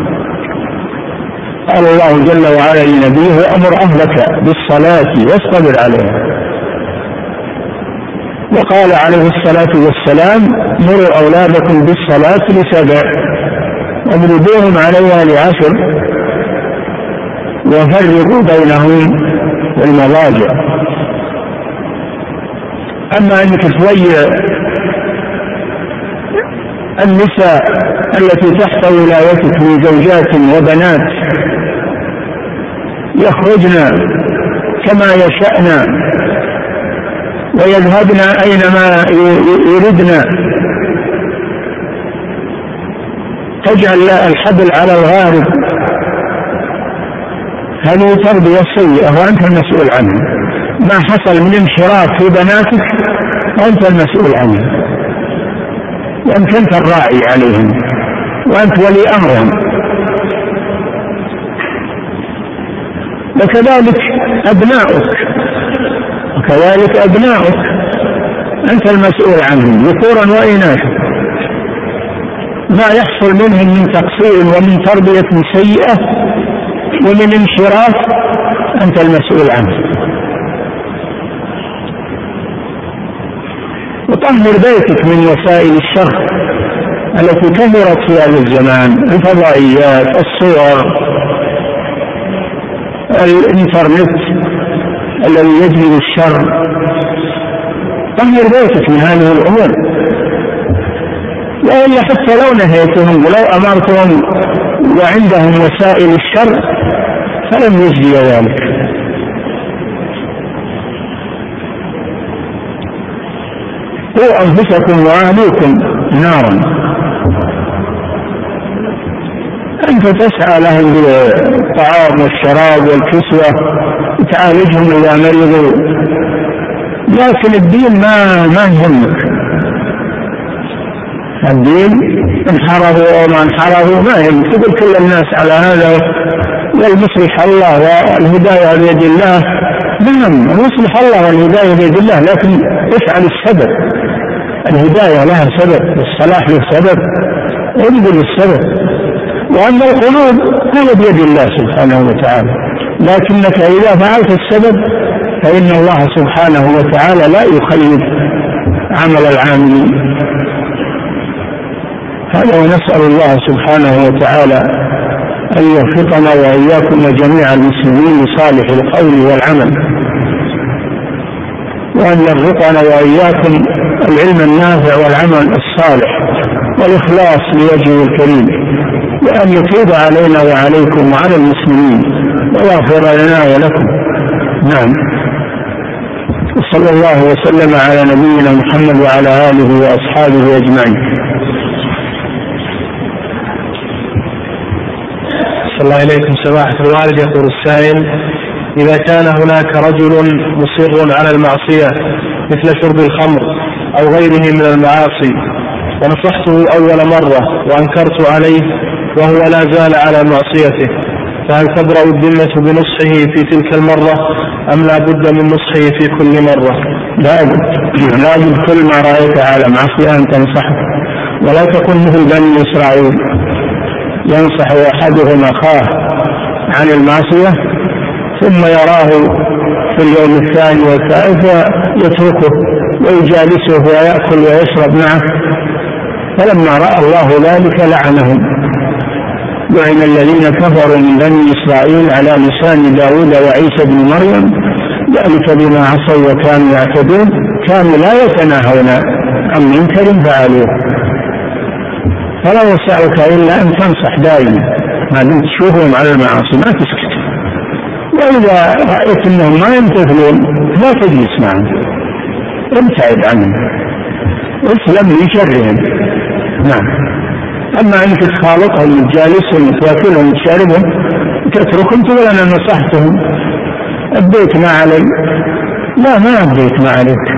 قال الله جل وعلا لنبيه: وأمر أهلك بالصلاة واصطبر عليها. وقال عليه الصلاة والسلام: مروا أولادكم بالصلاة لسبع واضربوهم عليها لعشر وفرقوا بينهم في المضاجع. أما أنك تضيع النساء التي تحت ولايتك من زوجات وبنات يخرجن كما يشأن ويذهبن أينما يردن، تجعل الحبل على الغارب، هذه تربية سيئة وأنت المسؤول عنها. ما حصل من انحراف في بناتك وأنت المسؤول عنها، وأنت أنت الراعي عليهم وأنت ولي أمرهم. وكذلك أبناؤك وكذلك أبناؤك أنت المسؤول عنهم ذكورا وإناثا. ما يحصل منهم من تقصير ومن تربية سيئة ومن انحراف أنت المسؤول عنه. وطهر بيتك من وسائل الشر التي كثرت في هذا الزمان: الفضائيات، الصور، الانترنت الذي يجلب الشر. طهر بيتك من هذه الأمور، وإلا حتى لو نهيتهم ولو أمرتهم وعندهم وسائل الشر فلم يجدي ذلك. قوا أنفسكم وأهليكم نارا. أنت تسعى لهم بالطعام والشراب والكسوة وتعالجهم إذا مرضوا، لكن الدين ما ما يهمك. الدين انحرفوا أو ما انحرفوا ما يهمك، تقول كل الناس على هذا والمصلح الله والهداية بيد الله. نعم، المصلح الله والهداية بيد الله، لكن افعل السبب. الهداية لها سبب والصلاح له سبب، ابذل السبب. وأما القلوب هذا بيد الله سبحانه وتعالى، لكنك إذا فعلت السبب فإن الله سبحانه وتعالى لا يخيب عمل العاملين. هذا ونسأل الله سبحانه وتعالى أن يوفقنا وإياكم وجميع المسلمين لصالح القول والعمل، وأن يرزقنا وإياكم العلم النافع والعمل الصالح والإخلاص لوجهه الكريم، وأن يتوب علينا وعليكم وعلى المسلمين ويغفر لنا ولكم. نعم. وصلى الله وسلم على نبينا محمد وعلى آله وأصحابه أجمعين. صلى الله إليكم سماحة الوالد. يقول السائل: إذا كان هناك رجل مصر على المعصية مثل شرب الخمر أو غيره من المعاصي، ونصحته أول مرة وأنكرت عليه وهو لا زال على معصيته، فهل تبرأ الذمة بنصحه في تلك المرة أم لا بد من نصحه في كل مرة؟ لا بد كل ما رأيت على معصية أن تنصحه، ولا تكن مثل بني إسرائيل ينصح أحدهم أخاه عن المعصية ثم يراه في اليوم الثاني والثالث يتركه ويجالسه ويأكل ويشرب معه. فلما رأى الله ذلك لعنهم: لعن الذين كفروا من بني إسرائيل على لسان داود وعيسى بن مريم ذلك بما عصوا وكانوا يعتدون كانوا لا يتناهون عن منكر فعلوه. فلا يسعك إلا أن تنصح دائما ما دمت تشوفهم على المعاصي ما تسكت. وإذا رأيت أنهم ما يمتثلون لا تجلس معهم، ابتعد عنهم، اسلم لشرهم. نعم. أما أنك تخالطهم وتجالسهم وتاكلهم وتشاربهم تتركهم تقول أنا نصحتهم أبديت ما علي، لا ما أبديت ما عليك،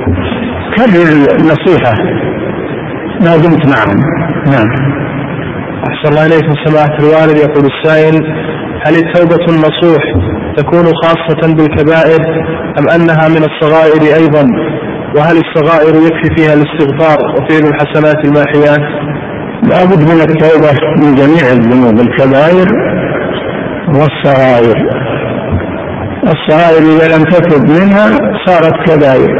كرر النصيحة ما دمت معهم. نعم. أحسن الله إليكم سماحة الوالد. يقول السائل: هل التوبة النصوح تكون خاصة بالكبائر أم أنها من الصغائر أيضا؟ وهل الصغائر يكفي فيها الاستغفار وفعل الحسنات الماحيات؟ لا بد من التوبة من جميع الذنوب، الكبائر والصغائر. الصغائر إذا لم تتب منها صارت كبائر،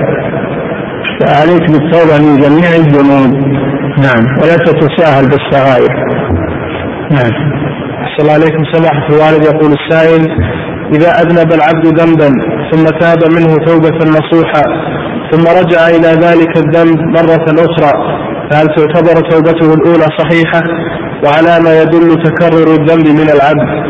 فعليك بالتوبة من جميع الذنوب. نعم. ولا تتساهل بالصغائر. نعم. أحسن الله عليكم سماحة الوالد. يقول السائل: إذا أذنب العبد ذنبا ثم تاب منه توبة نصوحة ثم رجع إلى ذلك الذنب مرة أخرى، فهل تعتبر توبته الأولى صحيحة؟ وعلى ما يدل تكرر الذنب من العبد؟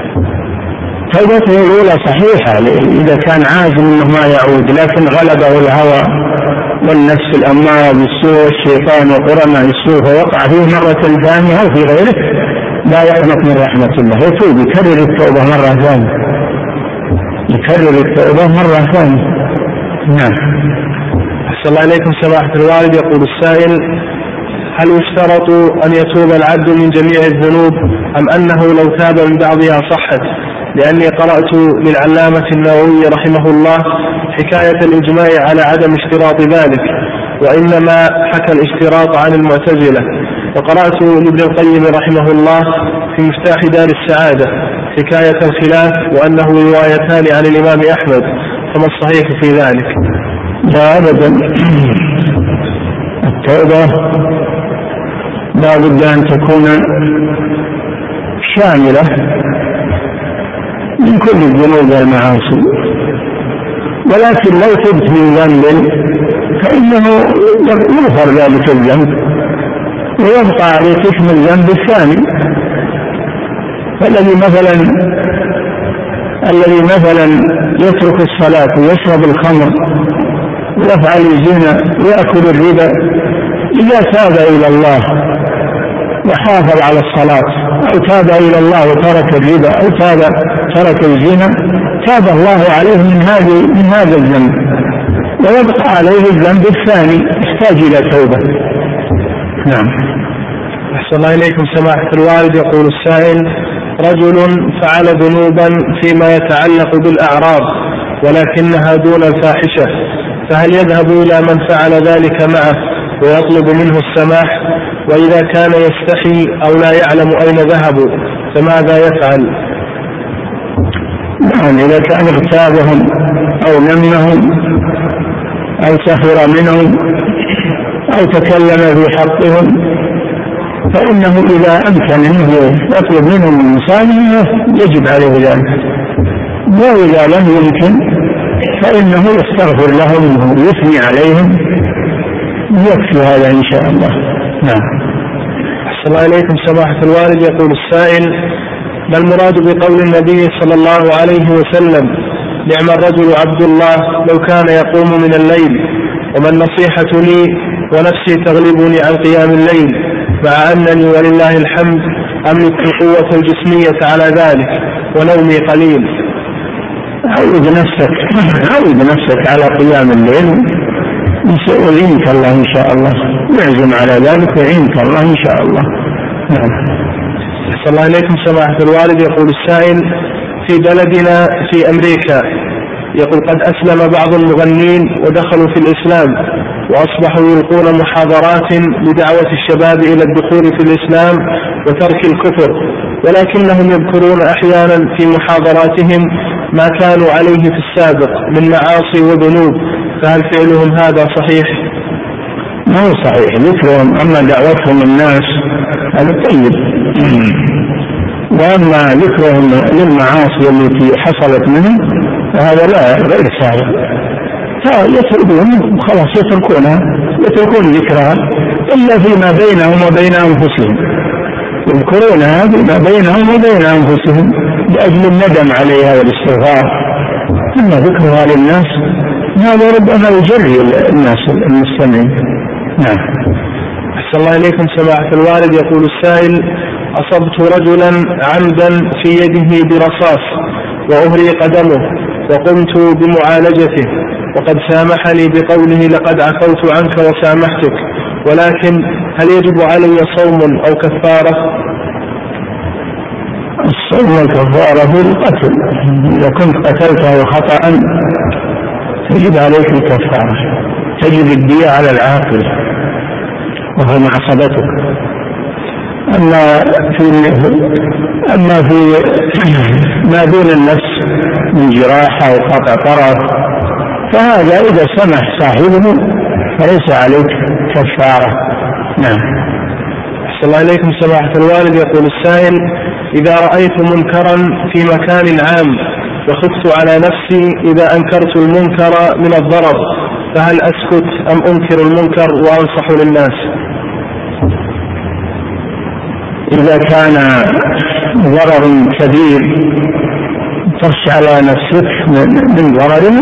توبته الأولى صحيحة إذا كان عازم أنه ما يعود، لكن غلبه الهوى والنفس الأمارة بالسوء والشيطان وقرناء السوء فوقع فيه مرة ثانية أو في غيره لا يقنط من رحمة الله، يتوب يكرر التوبة مرة ثانية، يكرر التوبة مرة ثانية. نعم. أحسن الله إليكم سماحة الوالد. يقول السائل: هل يشترط أن يتوب العبد من جميع الذنوب أم أنه لو تاب من بعضها صحت؟ لأني قرأت للعلامة النووي رحمه الله حكاية الإجماع على عدم اشتراط ذلك، وإنما حكى الاشتراط عن المعتزلة. وقرأت لابن القيم رحمه الله في مفتاح دار السعادة حكاية الخلاف وأنه روايتان عن الإمام أحمد، فما الصحيح في ذلك؟ لا أبدا. التوبة لا بد أن تكون شاملة من كل الذنوب والمعاصي، ولكن لو تبت من ذنب فإنه يغفر ذلك الذنب ويبقى عليك اسم الذنب الثاني. فالذي مثلا الذي مثلا يترك الصلاة ويشرب الخمر ويفعل الزنا ويأكل الربا إذا تاب إلى الله وحافظ على الصلاة أو تاب إلى الله وترك الربا أو تاب ترك الزنا تاب الله عليه من هذه من هذا الذنب ويبقى عليه الذنب الثاني يحتاج إلى توبة. نعم. أحسن الله إليكم سماحة الوالد. يقول السائل: رجل فعل ذنوبا فيما يتعلق بالأعراض ولكنها دون الفاحشة، فهل يذهب إلى من فعل ذلك معه ويطلب منه السماح؟ وإذا كان يستحي أو لا يعلم أين ذهبوا فماذا يفعل؟ نعم. إذا كان اغتابهم أو نمهم أو سخر منهم أو تكلم في حقهم فإنه إذا أمكن أنه يطلب منهم المسامحة يجب عليه ذلك، وإذا لم يمكن فإنه يستغفر لهم ويثني عليهم، يكفي هذا إن شاء الله. نعم. أحسن الله إليكم سماحة الوالد. يقول السائل: ما المراد بقول النبي صلى الله عليه وسلم: نعم الرجل عبد الله لو كان يقوم من الليل؟ وما النصيحة لي ونفسي تغلبني عن قيام الليل مع أنني ولله الحمد أملك القوة الجسمية على ذلك ونومي قليل؟ عود نفسك عود نفسك على قيام الليل يعينك الله إن شاء الله، يعزم على ذلك ويعينك الله إن شاء الله. نعم. أحسن الله إليكم سماحة الوالد. يقول السائل: في بلدنا في أمريكا يقول قد أسلم بعض المغنين ودخلوا في الإسلام وأصبحوا يلقون محاضرات لدعوة الشباب إلى الدخول في الإسلام وترك الكفر، ولكنهم يذكرون أحيانا في محاضراتهم ما كانوا عليه في السابق من معاصي وذنوب، فهل فعلهم هذا صحيح؟ ما هو صحيح ذكرهم، أما دعوتهم الناس هذا طيب، وأما ذكرهم للمعاصي التي حصلت منهم فهذا لا غير صحيح. يتركون خلاص يتركونها يتركون ذكرها إلا فيما بينهم وبين أنفسهم، يذكرونها فيما بينهم وبين أنفسهم لأجل الندم عليها والاستغفار. أما ذكرها للناس هذا ربما يجري الناس المستمعين. نعم. أحسن الله إليكم سماحة الوالد. يقول السائل: أصبت رجلا عمدا في يده برصاص وأهري قدمه وقمت بمعالجته، وقد سامحني بقوله لقد عفوت عنك وسامحتك، ولكن هل يجب علي صوم أو كفارة؟ الصوم والكفارة في القتل، إذا كنت قتلته خطأ تجب عليك الكفارة، تجب الدية على العاقل وهو معصبتك. أما في أما في ما دون النفس من جراحة أو قطع طرف فهذا إذا سمح صاحبه فليس عليك كفارة. نعم. أحسن الله إليكم سماحة الوالد. يقول السائل: إذا رأيت منكرا في مكان عام وخفت على نفسي إذا أنكرت المنكر من الضرر، فهل أسكت أم أنكر المنكر وأنصح للناس؟ إذا كان ضرر كبير تخشى على نفسك من ضرر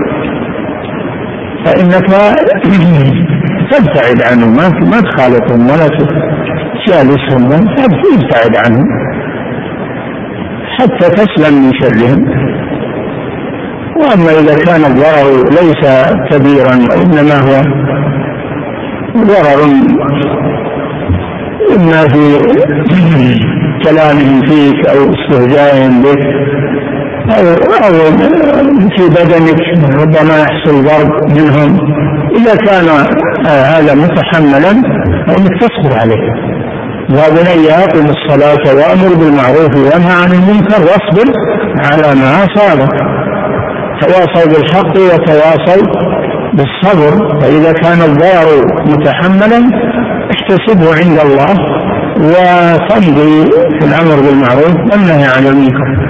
فإنك تبتعد عنه، ما تخالطهم ولا تجالسهم، تبتعد عنهم حتى تسلم من شرهم. وأما إذا كان الضرر ليس كبيرا وإنما هو ضرر إما في كلامهم فيك أو استهزائهم بك أو, أو في بدنك ربما يحصل ضرب منهم، إذا كان هذا متحملا فإنك تصبر عليه. يا بني أقم الصلاة وأمر بالمعروف وانهى عن المنكر واصبر على ما أصابك، تواصوا بالحق وتواصوا بالصبر. فإذا كان الضرر متحملا احتسبه عند الله وتمضي في الأمر بالمعروف والنهي عن المنكر.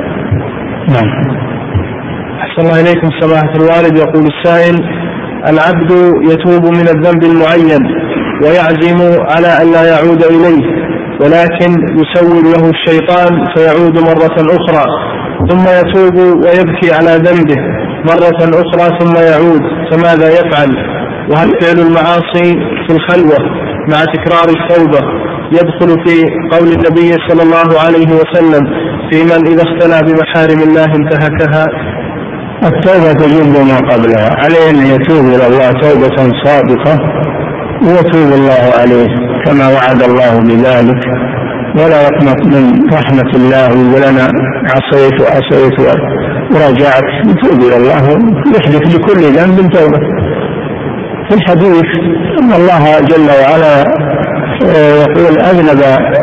نعم. أحسن الله إليكم سماحة الوالد. يقول السائل: العبد يتوب من الذنب المعين ويعزم على أن لا يعود إليه، ولكن يسول له الشيطان فيعود مرة أخرى، ثم يتوب ويبكي على ذنبه مرة أخرى ثم يعود، فماذا يفعل؟ وهل فعل المعاصي في الخلوة مع تكرار التوبة يدخل في قول النبي صلى الله عليه وسلم في من إذا اختلى بمحارم الله انتهكها؟ التوبة تجب ما قبلها، عليه أن يتوب إلى الله توبة صادقة ويتوب الله عليه كما وعد الله بذلك، ولا يقنط من رحمة الله ولنا عصيت وعصيت ورجعت، يتوب إلى الله يحدث لكل ذنب توبة. في الحديث أن الله جل وعلا يقول: أذنب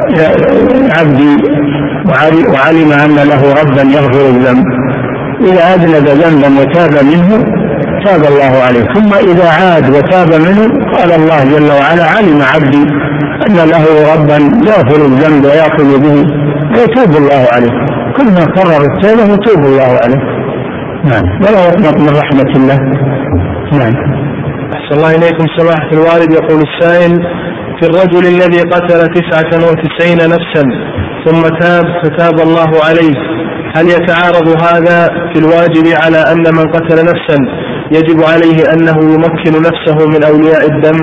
عبدي وعلم أن له ربا يغفر الذنب، إذا أذنب ذنبا وتاب منه تاب الله عليه، ثم إذا عاد وتاب منه قال الله جل وعلا: علم عبدي أن له ربا يغفر الذنب ويأخذ به ويتوب الله عليه. كل ما قرر التوبة يتوب الله عليه. نعم. ولا يقنط من رحمة الله. نعم. أحسن الله إليكم سماحة الوالد. يقول السائل: في الرجل الذي قتل تسعة وتسعين نفسا ثم تاب فتاب الله عليه، هل يتعارض هذا في الواجب على أن من قتل نفسا يجب عليه أنه يمكن نفسه من أولياء الدم؟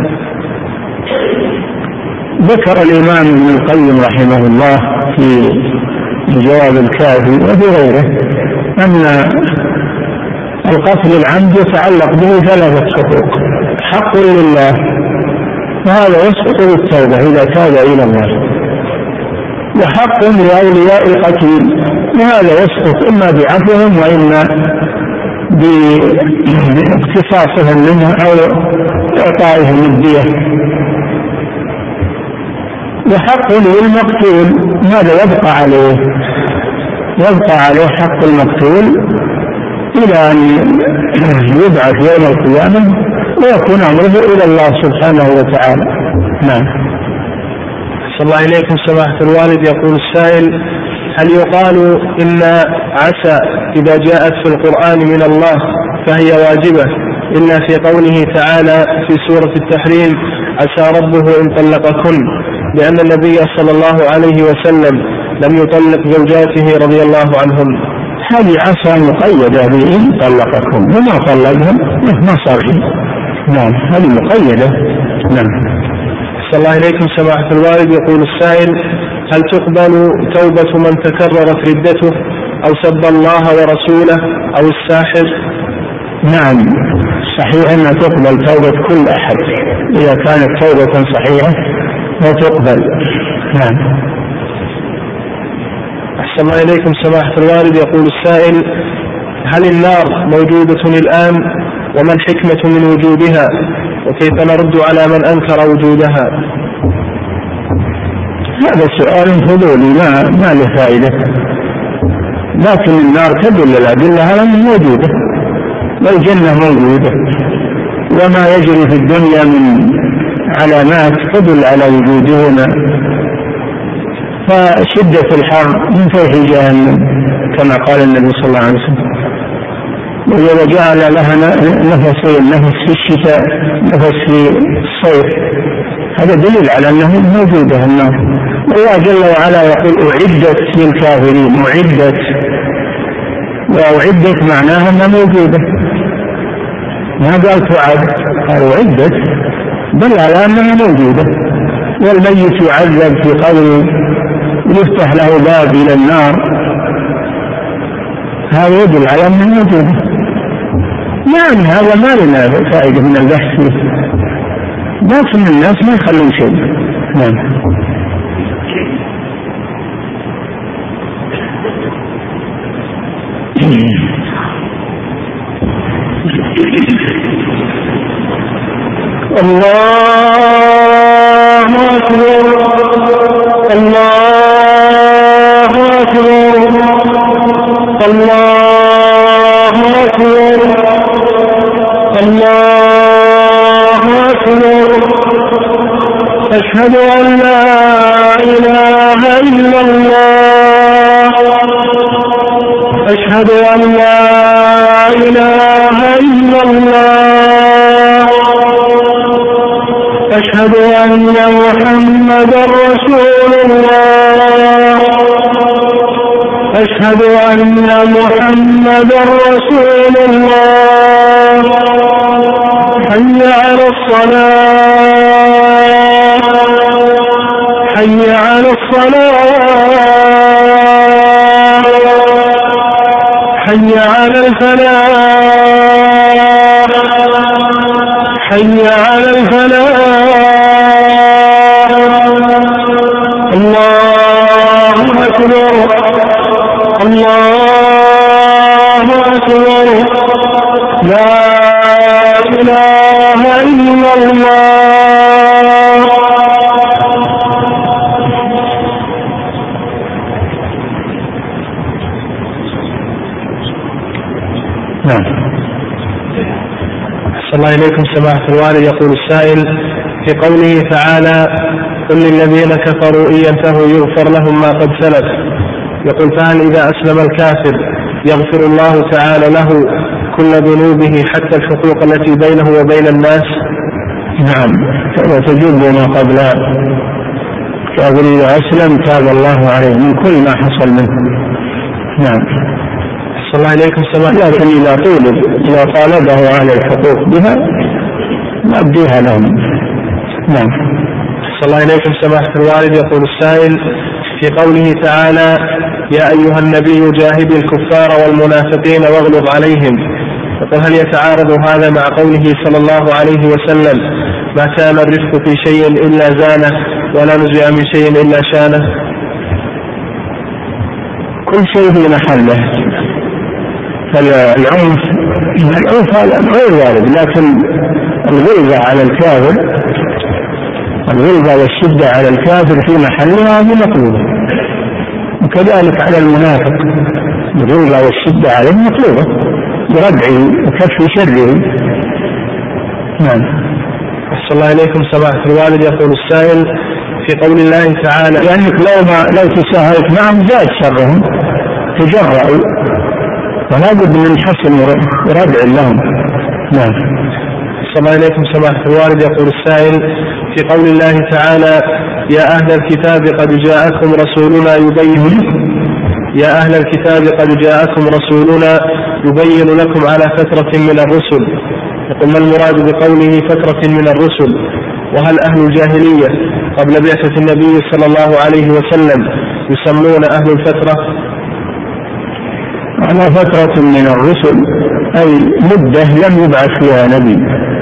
ذكر الإمام ابن القيم رحمه الله في الجواب الكافي وفي غيره أن القتل العمد يتعلق به ثلاثة حقوق: حق لله وهذا يسقط بالتوبة إذا تاب إلى الله، وحق لأولياء القتيل وهذا يسقط إما بعفوهم وإما باقتصاصهم منه أو إعطائهم الدية، وحق للمقتول ماذا يبقى عليه؟ يبقى عليه حق المقتول إلى أن يبعث يوم القيامة ويكون أمره إلى الله سبحانه وتعالى. نعم. أحسن الله إليكم سماحة الوالد. يقول السائل: هل يقال إن عسى إذا جاءت في القرآن من الله فهي واجبة إلا في قوله تعالى في سورة التحريم: عسى ربه إن طلقكن، لأن النبي صلى الله عليه وسلم لم يطلق زوجاته رضي الله عنهن. هذه عسى مقيدة بإن طلقكم، وما طلقهم ما صار شيء. نعم هذه مقيدة. نعم. صلى الله إليكم سماحة الوالد. يقول السائل: هل تقبل توبة من تكررت ردته أو سب الله ورسوله أو الساحر؟ نعم صحيح أن تقبل توبة كل أحد إذا كانت توبة صحيحة وتقبل. نعم. أحسن الله إليكم سماحة الوالد. يقول السائل: هل النار موجودة الآن؟ وما الحكمة من وجودها؟ وكيف نرد على من أنكر وجودها؟ هذا سؤال فضولي ما, ما له فائدة، لكن النار تدل الأدلة على أنها موجودة، والجنة موجودة، وما يجري في الدنيا من علامات تدل على وجودهما. فشدة الحر من فيح جهنم كما قال النبي صلى الله عليه وسلم، وجعل لها نفسين، نفس في الشتاء نفس في الصيف، هذا دليل على أنه موجودة النار. الله جل وعلا يقول أعدت للكافرين، أعدت، وأعدت معناها أنها موجودة، ما قال تعد، قال أعدت، بل على أنها موجودة. والميت يعذب في قبره يفتح له باب إلى النار، هذا يدل على أنها موجودة. يعني هذا ما لنا فائدة من البحث فيه، لكن الناس ما يخلون شيء. نعم. الله أكبر، الله أكبر، الله أكبر، الله أكبر. أشهد أن لا إله إلا الله، أشهد أن لا إله إلا الله، أشهد أن محمدا رسول الله، أشهد أن محمدا رسول الله. حي على الصلاة، حي على الصلاة، حي على الفلاح، حي على الفلاح. الله أكبر، الله أكبر، لا إله إلا الله. نعم. أحسن الله إليكم سماحة الوالد. يقول السائل: في قوله تعالى: قل للذين كفروا إن ينتهوا يغفر لهم ما قد سلف، يقول: فهل إذا أسلم الكافر يغفر الله تعالى له كل ذنوبه حتى الحقوق التي بينه وبين الناس؟ نعم وتجوب ما قبلها. الكافر إذا أسلم تاب الله عليه من كل ما حصل منه. نعم. صلى الله عليكم سماحة. لكن إذا طلب إذا طالبه على الحقوق بها نبديها لهم. نعم. صلى الله عليكم سماحة الوالد. يقول السائل: في قوله تعالى: يا أيها النبي جاهد الكفار والمنافقين واغلظ عليهم، يقول: هل يتعارض هذا مع قوله صلى الله عليه وسلم: ما كان الرفق في شيء إلا زانه ولا نزع من شيء إلا شانه؟ كل شيء في محله، فالعنف العنف هذا غير وارد، لكن الغلظة على الكافر، الغلظة والشدة على الكافر في محلها هذه مطلوبة، وكذلك على المنافق الغلظة والشدة عليه مطلوبة بردعه وكف شره. نعم. أحسن الله إليكم سماحة الوالد. يقول السائل: في قول الله تعالى: لأنك لو ما لو تساهلت معهم زاد شرهم تجرأوا، ولا بد من حسن وردع لهم. نعم. أحسن الله إليكم سماحة الوالد. يقول السائل: في قول الله تعالى: يا أهل الكتاب قد جاءكم رسولنا يبين يا أهل الكتاب قد جاءكم رسولنا يبين لكم على فترة من الرسل. يقول: ما المراد بقوله فترة من الرسل؟ وهل أهل الجاهلية قبل بعثة النبي صلى الله عليه وسلم يسمون أهل الفترة؟ على فترة من الرسل أي مدة لم يبعث فيها نبي،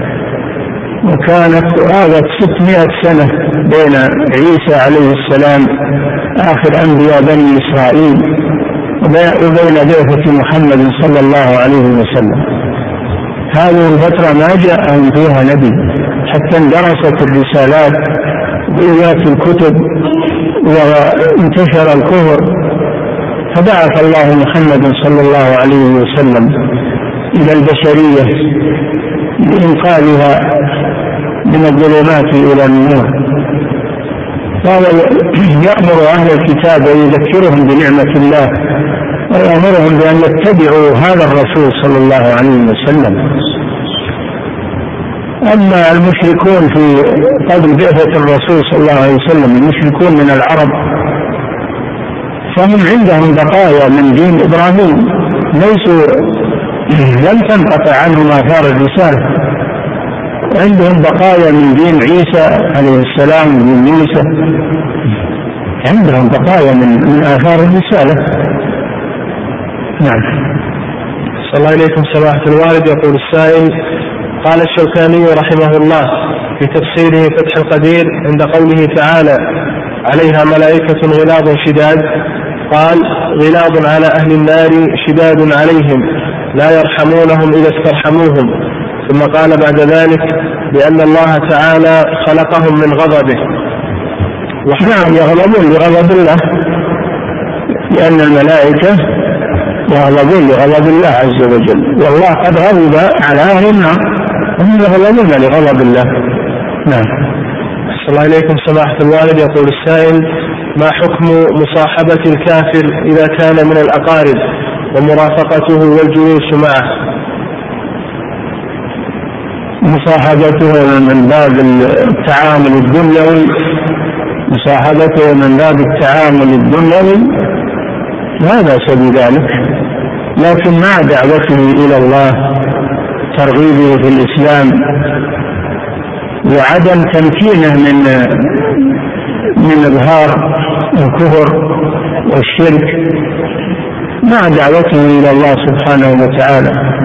وكانت غابت ستمائة سنة بين عيسى عليه السلام آخر أنبياء بني إسرائيل وبين بعثة محمد صلى الله عليه وسلم. هذه الفترة ما جاءهم فيها نبي، حتى اندرست الرسالات وإيات الكتب وانتشر الكفر، فبعث الله محمد صلى الله عليه وسلم إلى البشرية لإنقاذها من الظلمات إلى النور. قال: يأمر أهل الكتاب ويذكرهم بنعمة الله ويأمرهم بأن يتبعوا هذا الرسول صلى الله عليه وسلم. أما المشركون في قبل بعثة الرسول صلى الله عليه وسلم، المشركون من العرب، فهم عندهم بقايا من دين إبراهيم، ليسوا لم تنقطع عنهم آثار الرسالة، عندهم بقايا من دين عيسى عليه السلام ودين موسى، عندهم بقايا من, من آثار الرسالة. نعم. صلى الله عليكم سماحة الوالد. يقول السائل: قال الشوكاني رحمه الله في تفسيره فتح القدير عند قوله تعالى: عليها ملائكة غلاظ شداد، قال: غلاظ على أهل النار شداد عليهم لا يرحمونهم إذا استرحموهم. ثم قال بعد ذلك بأن الله تعالى خلقهم من غضبه. نعم، يغضبون لغضب الله، لأن الملائكة يغضبون لغضب الله عز وجل، والله قد غضب على أهل النار هم يغضبون لغضب الله. نعم. صلى الله عليكم سماحة الوالد. يقول السائل: ما حكم مصاحبة الكافر إذا كان من الأقارب ومرافقته والجلوس معه؟ مصاحبته من باب التعامل الدنيوي مصاحبته من باب التعامل الدنيوي لا بأس بذلك، لكن مع دعوته إلى الله، ترغيبه في الإسلام، وعدم تمكينه من من إظهار الكفر والشرك، مع دعوته إلى الله سبحانه وتعالى،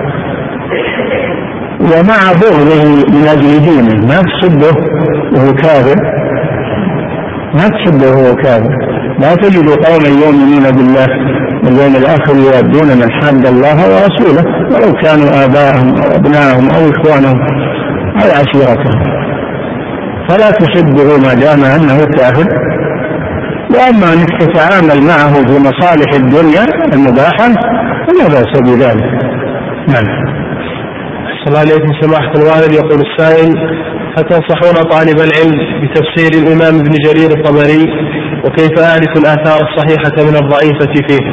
ومع بغضه من أجل دينه. ما تسبه وهو كافر، ما تسبه وهو كافر. لا تجد قوما يؤمنون بالله واليوم الآخر يودون من حاد الله ورسوله ولو كانوا آباءهم أو أبناءهم أو إخوانهم أو عشيرتهم، فلا تسبه ما دام أنه كافر. وأما أنك تتعامل معه في مصالح الدنيا المباحة فلا بأس بذلك. نعم. صلى الله عليكم سماحة الوالد. يقول السائل: هل تنصحون طالب العلم بتفسير الإمام ابن جرير الطبري، وكيف أعرف الآثار الصحيحة من الضعيفة فيه؟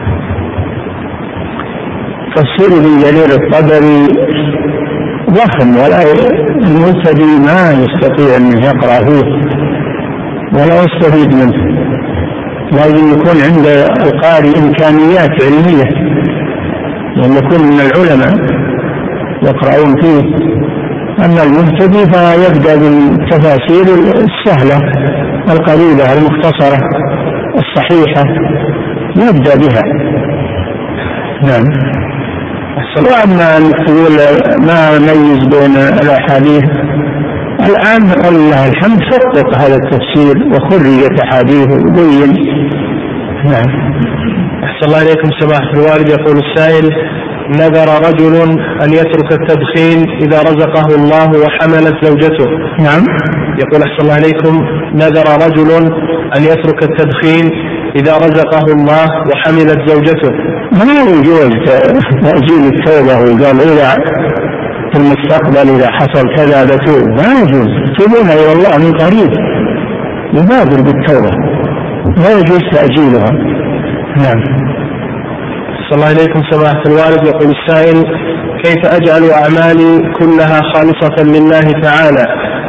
تفسير ابن جرير الطبري ضخم، ولا المبتدئ ما يستطيع أن يقرأ فيه ولا يستفيد منه، لازم يكون عند القارئ إمكانيات علمية لأن يكون من العلماء يقرؤون فيه. أما المبتدئ فيبدأ بالتفاسير السهلة القريبة المختصرة الصحيحة يبدأ بها. نعم. وأما أن تقول ما نميز بين الأحاديث، الآن الله الحمد فقط هذا التفسير وخرجت أحاديثه وبين. نعم. أحسن الله إليكم سماحة الوالد. يقول السائل: نذر رجل أن يترك التدخين إذا رزقه الله وحملت زوجته. نعم. يقول أحسن الله إليكم: نذر رجل أن يترك التدخين إذا رزقه الله وحملت زوجته. ما يجوز تأجيل التوبة وقال إذا في المستقبل إذا حصل كذا بتوب، ما يجوز. تبون إلى الله من قريب، يبادر بالتوبة، لا يجوز تأجيلها. نعم. صلى الله عليكم سماحة الوالد. يقول السائل: كيف أجعل أعمالي كلها خالصة لله تعالى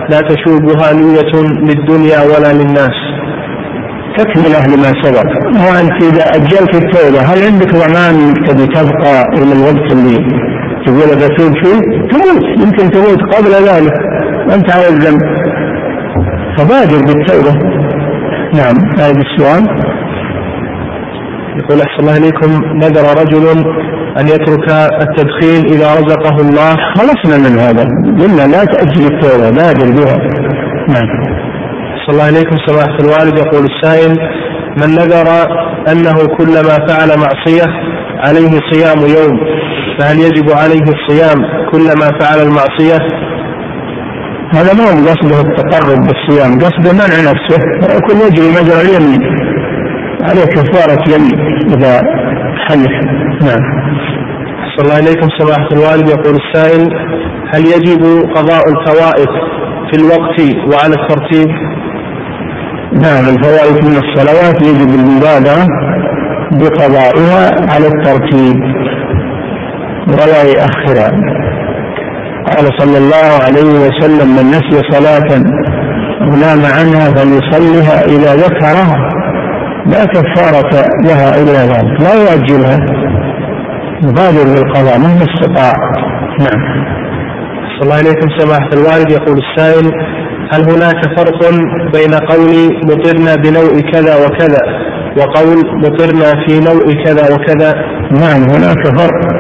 لا تشوبها نية للدنيا ولا للناس. تكمله لما سبق. وأنت إذا أجلت التوبة هل عندك ضمان أنك تبي تبقى إلى الوقت اللي تقول بتوب فيه؟ تموت، يمكن تموت قبل ذلك وأنت على الذنب، فبادر بالتوبة. نعم. هذا السؤال. يقول أحسن الله إليكم: نذر رجل أن يترك التدخين إذا رزقه الله. خلصنا من هذا، قلنا لا تأجل التوبة، بادر بها. نعم. أحسن الله إليكم سماحة الوالد. يقول السائل: من نذر أنه كلما فعل معصية عليه صيام يوم، فهل يجب عليه الصيام كلما فعل المعصية؟ هذا ما هو قصده التقرب بالصيام، قصده منع نفسه، يكون يجري مجرى اليمين، عليه كفارة يمين إذا حلف. نعم. أحسن الله إليكم سماحة الوالد. يقول السائل: هل يجب قضاء الفوائد في الوقت وعلى الترتيب؟ نعم، الفوائد من الصلوات يجب المبادرة بقضائها على الترتيب ولا يأخرها. قال صلى الله عليه وسلم: من نسي صلاة ونام عنها فليصلها إذا ذكرها لا كفارة لها إلا ذلك، لا يؤجلها، يبادر بالقضاء مهما استطاع. نعم. صلى الله عليكم سماحة الوالد. يقول السائل: هل هناك فرق بين قول مطرنا بنوع كذا وكذا وقول مطرنا في نوع كذا وكذا؟ نعم، هناك فرق،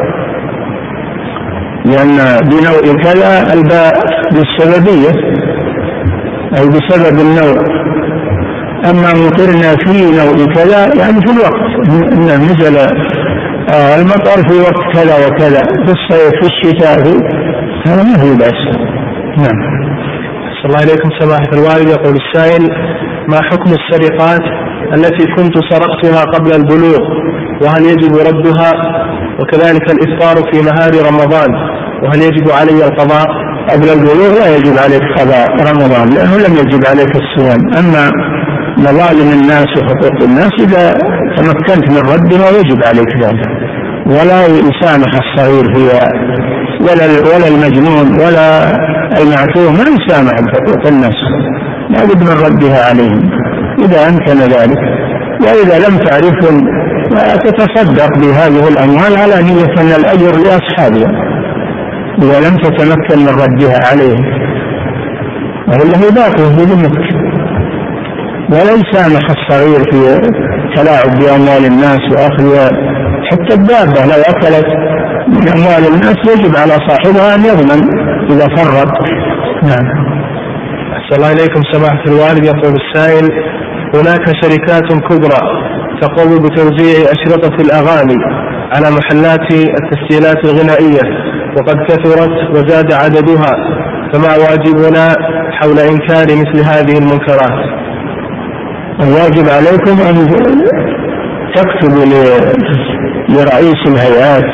لأن بنوع كذا الباء بالسببية أي بسبب النوع، أما مطرنا في نوع كذا يعني في الوقت، إن نزل آه المطر في وقت كذا وكذا، في الصيف في الشتاء، هذا ما هو بأس. نعم. صلى الله عليكم سماحة الوالد. يقول السائل: ما حكم السرقات التي كنت سرقتها قبل البلوغ، وهل يجب ردها؟ وكذلك الإفطار في نهار رمضان، وهل يجب علي القضاء؟ قبل البلوغ لا يجب عليك قضاء رمضان لأنه لم يجب عليك الصيام. أما مظالم الناس وحقوق الناس إذا تمكنت من ردها يجب عليك ذلك، ولا يسامح الصغير فيها ولا ولا المجنون ولا المعتوه، ما يسامح بحقوق الناس، لا بد من ردها عليهم إذا أمكن ذلك. وإذا لم تعرفهم تتصدق بهذه الأموال على نية أن الأجر لأصحابها إذا لم تتمكن من ردها عليهم، وإلا باقي في ذمتك. ولا يسامح الصغير في تلاعب بأموال الناس وأخذها، حتى الدابة لو أكلت من أموال الناس يجب على صاحبها أن يضمن إذا فرط. نعم. أحسن الله إليكم سماحة الوالد. يقول السائل: هناك شركات كبرى تقوم بتوزيع أشرطة الأغاني على محلات التسجيلات الغنائية وقد كثرت وزاد عددها، فما واجبنا حول إنكار مثل هذه المنكرات؟ الواجب عليكم أن تكتبوا لرئيس الهيئات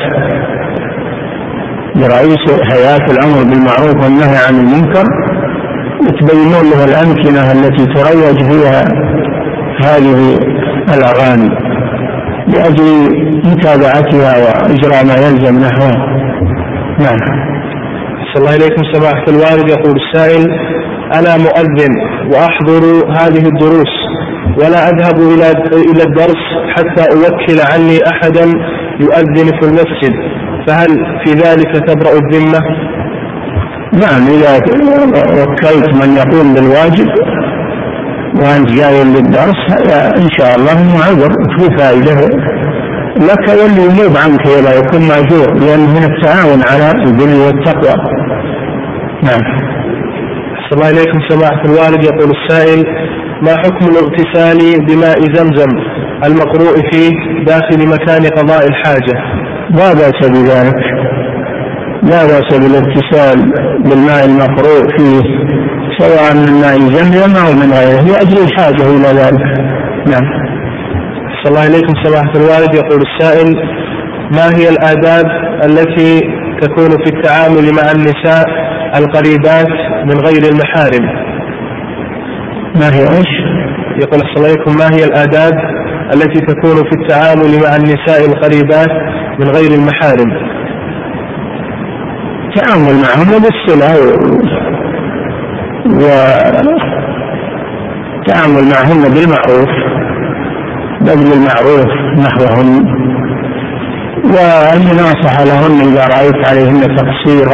لرئيس هيئات الأمر بالمعروف والنهي عن المنكر، وتبينون له الأمكنة التي تروج فيها هذه الأغاني لأجل متابعتها وإجراء ما يلزم نحوها. نعم. صلى الله عليكم سماحة الوالد. يقول السائل: أنا مؤذن وأحضر هذه الدروس ولا أذهب إلى الدرس حتى أوكل عني أحدا يؤذن في المسجد، فهل في ذلك تبرأ الذمة؟ نعم، إذا وكلت من يقوم بالواجب وأنت جاي للدرس إن شاء الله معذر في فائدة لك واللي ينوب عنك ولا يكون مأجور، لأن من التعاون على البر والتقوى. نعم. صلى الله عليكم سماحة الوالد. يقول السائل: ما حكم الاغتسال بماء زمزم المقروء فيه داخل مكان قضاء الحاجة؟ لا بأس بذلك، لا بأس بالاغتسال بالماء المقروء فيه سواء من ماء زمزم أو من غيره لأجل الحاجة إلى ذلك. نعم. صلى الله عليكم سماحة الوالد. يقول السائل: ما هي الآداب التي تكون في التعامل مع النساء القريبات من غير المحارم؟ ما هي ايش؟ يقول السلام عليكم: ما هي الآداب التي تكون في التعامل مع النساء القريبات من غير المحارم؟ تعامل معهم بالصلة والتعامل معهن بالمعروف، بذل المعروف نحوهن، والمناصحة لهن إذا رأيت عليهن تقصيرا،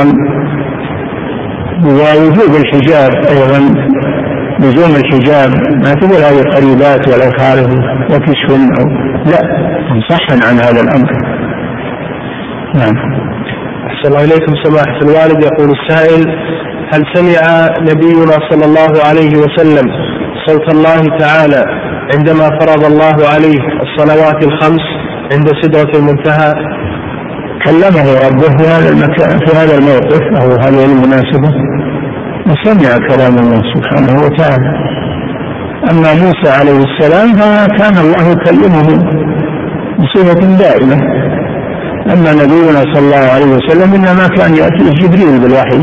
ووجوب الحجاب أيضا، لزوم الحجاب، ما تقول هذه قريبات ولا خارج وكشفن أو لا، انصحن عن هذا الأمر. نعم. أحسن الله إليكم سماحة الوالد. يقول السائل: هل سمع نبينا صلى الله عليه وسلم صوت الله تعالى عندما فرض الله عليه الصلوات الخمس عند سدرة المنتهى؟ كلمه ربه في هذا المكان، في هذا الموقف أو هذه المناسبة، وسمع كلام الله سبحانه وتعالى. أما موسى عليه السلام فكان الله يكلمه بصفة دائمة، أما نبينا صلى الله عليه وسلم إنما كان يأتي جبريل بالوحي،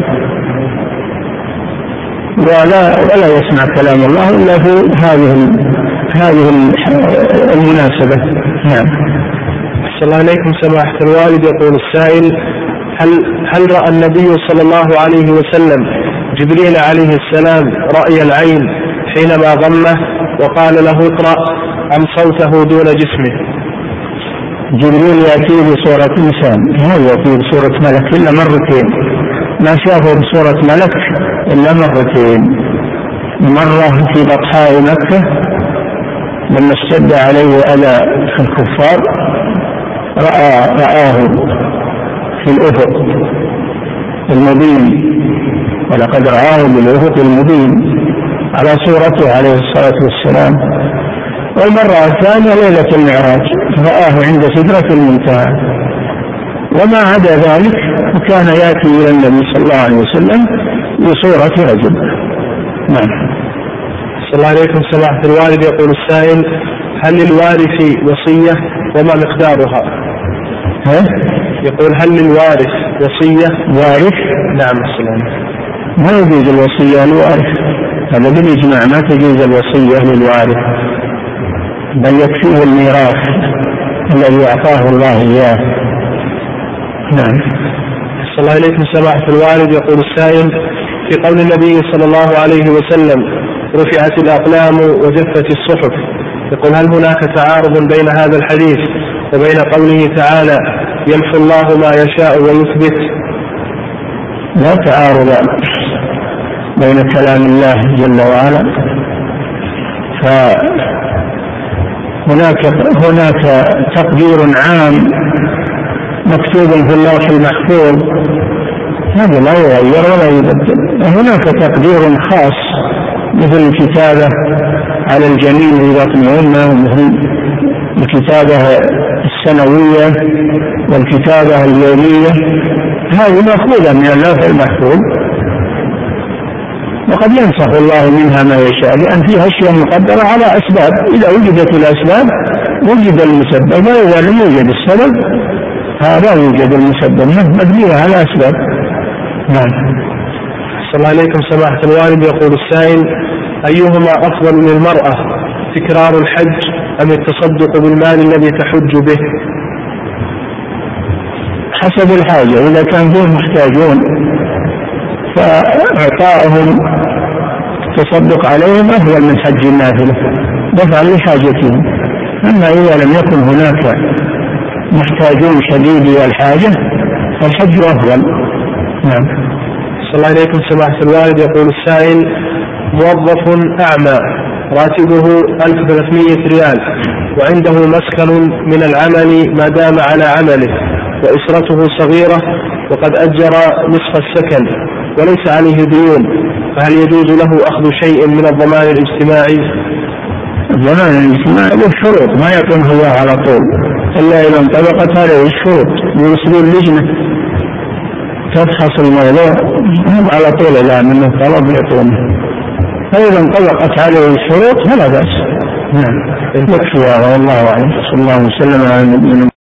ولا ولا يسمع كلام الله إلا في هذه هذه المناسبة. نعم. أحسن الله إليكم سماحة الوالد. يقول السائل: هل هل رأى النبي صلى الله عليه وسلم جبريل عليه السلام رأي العين حينما ضمه وقال له اقرأ، أم صوته دون جسمه؟ جبريل يأتي بصورة إنسان، هو يأتي بصورة ملك إلا مرتين، ما شافه بصورة ملك إلا مرتين. مرة في بطحاء مكة لما اشتد عليه أذى الكفار، رأى رآه في الأفق المبين، ولقد رآه بالأفق المبين على صورته عليه الصلاة والسلام. والمرة الثانية ليلة المعراج رآه عند سدرة المنتهى. وما عدا ذلك كان يأتي إلى النبي صلى الله عليه وسلم بصورة رجل. نعم. صلى الله عليكم سماحة الوالد. يقول السائل: هل للوارث وصية وما مقدارها؟ ها؟ يقول: هل للوارث وصية؟ وارث؟ نعم. السلام. ما يجوز الوصية للوارث، هذا بالإجماع ما تجوز الوصية للوارث، بل يكفيه الميراث الذي أعطاه الله إياه. نعم. صلى الله عليكم سماحة الوالد. يقول السائل: في قول النبي صلى الله عليه وسلم رفعت الأقلام وجفت الصحف، يقول: هل هناك تعارض بين هذا الحديث وبين قوله تعالى يمحو الله ما يشاء ويثبت؟ لا تعارض بين كلام الله جل وعلا، فهناك هناك تقدير عام مكتوب في اللوح المحفوظ، هذا لا يغير ولا يبدل. هناك تقدير خاص مثل الكتابة على الجنين في بطن أمه، مثل الكتابة السنوية والكتابة اليومية، هذه مأخوذة من اللوح المحفوظ، وقد ينسخ الله منها ما يشاء، لأن فيها أشياء مقدرة على أسباب، إذا وجدت الأسباب وجد المسبب، وإذا لم يوجد السبب هذا يوجد المسبب، مبنية على أسباب. نعم. صلى الله عليكم سماحة الوالد. يقول السائل: أيهما أفضل للمرأة، تكرار الحج أم التصدق بالمال الذي تحج به؟ حسب الحاجة، إذا كان فيه محتاجون فإعطائهم التصدق عليهم أفضل من حج النافلة دفعا لحاجتهم، أما إذا لم يكن هناك محتاجون شديدي الحاجة فالحج أفضل. نعم. صلى الله عليكم سماحة الوالد. يقول السائل: موظف أعمى راتبه ألف وثلاثمائة ريال وعنده مسكن من العمل ما دام على عمله، وأسرته صغيرة وقد أجر نصف السكن وليس عليه ديون، فهل يجوز له أخذ شيء من الضمان الاجتماعي؟ الضمان الاجتماعي له شروط ما يقوم هو على طول، إلا إذا انطبقت عليه الشروط يرسلون لجنة تفحص الموضوع على طول، إلى منه طلب يعطونه، فإذا انطبقت عليه الشروط فلا بأس. نعم. يكفي هذا والله أعلم. صلى الله وسلم على نبينا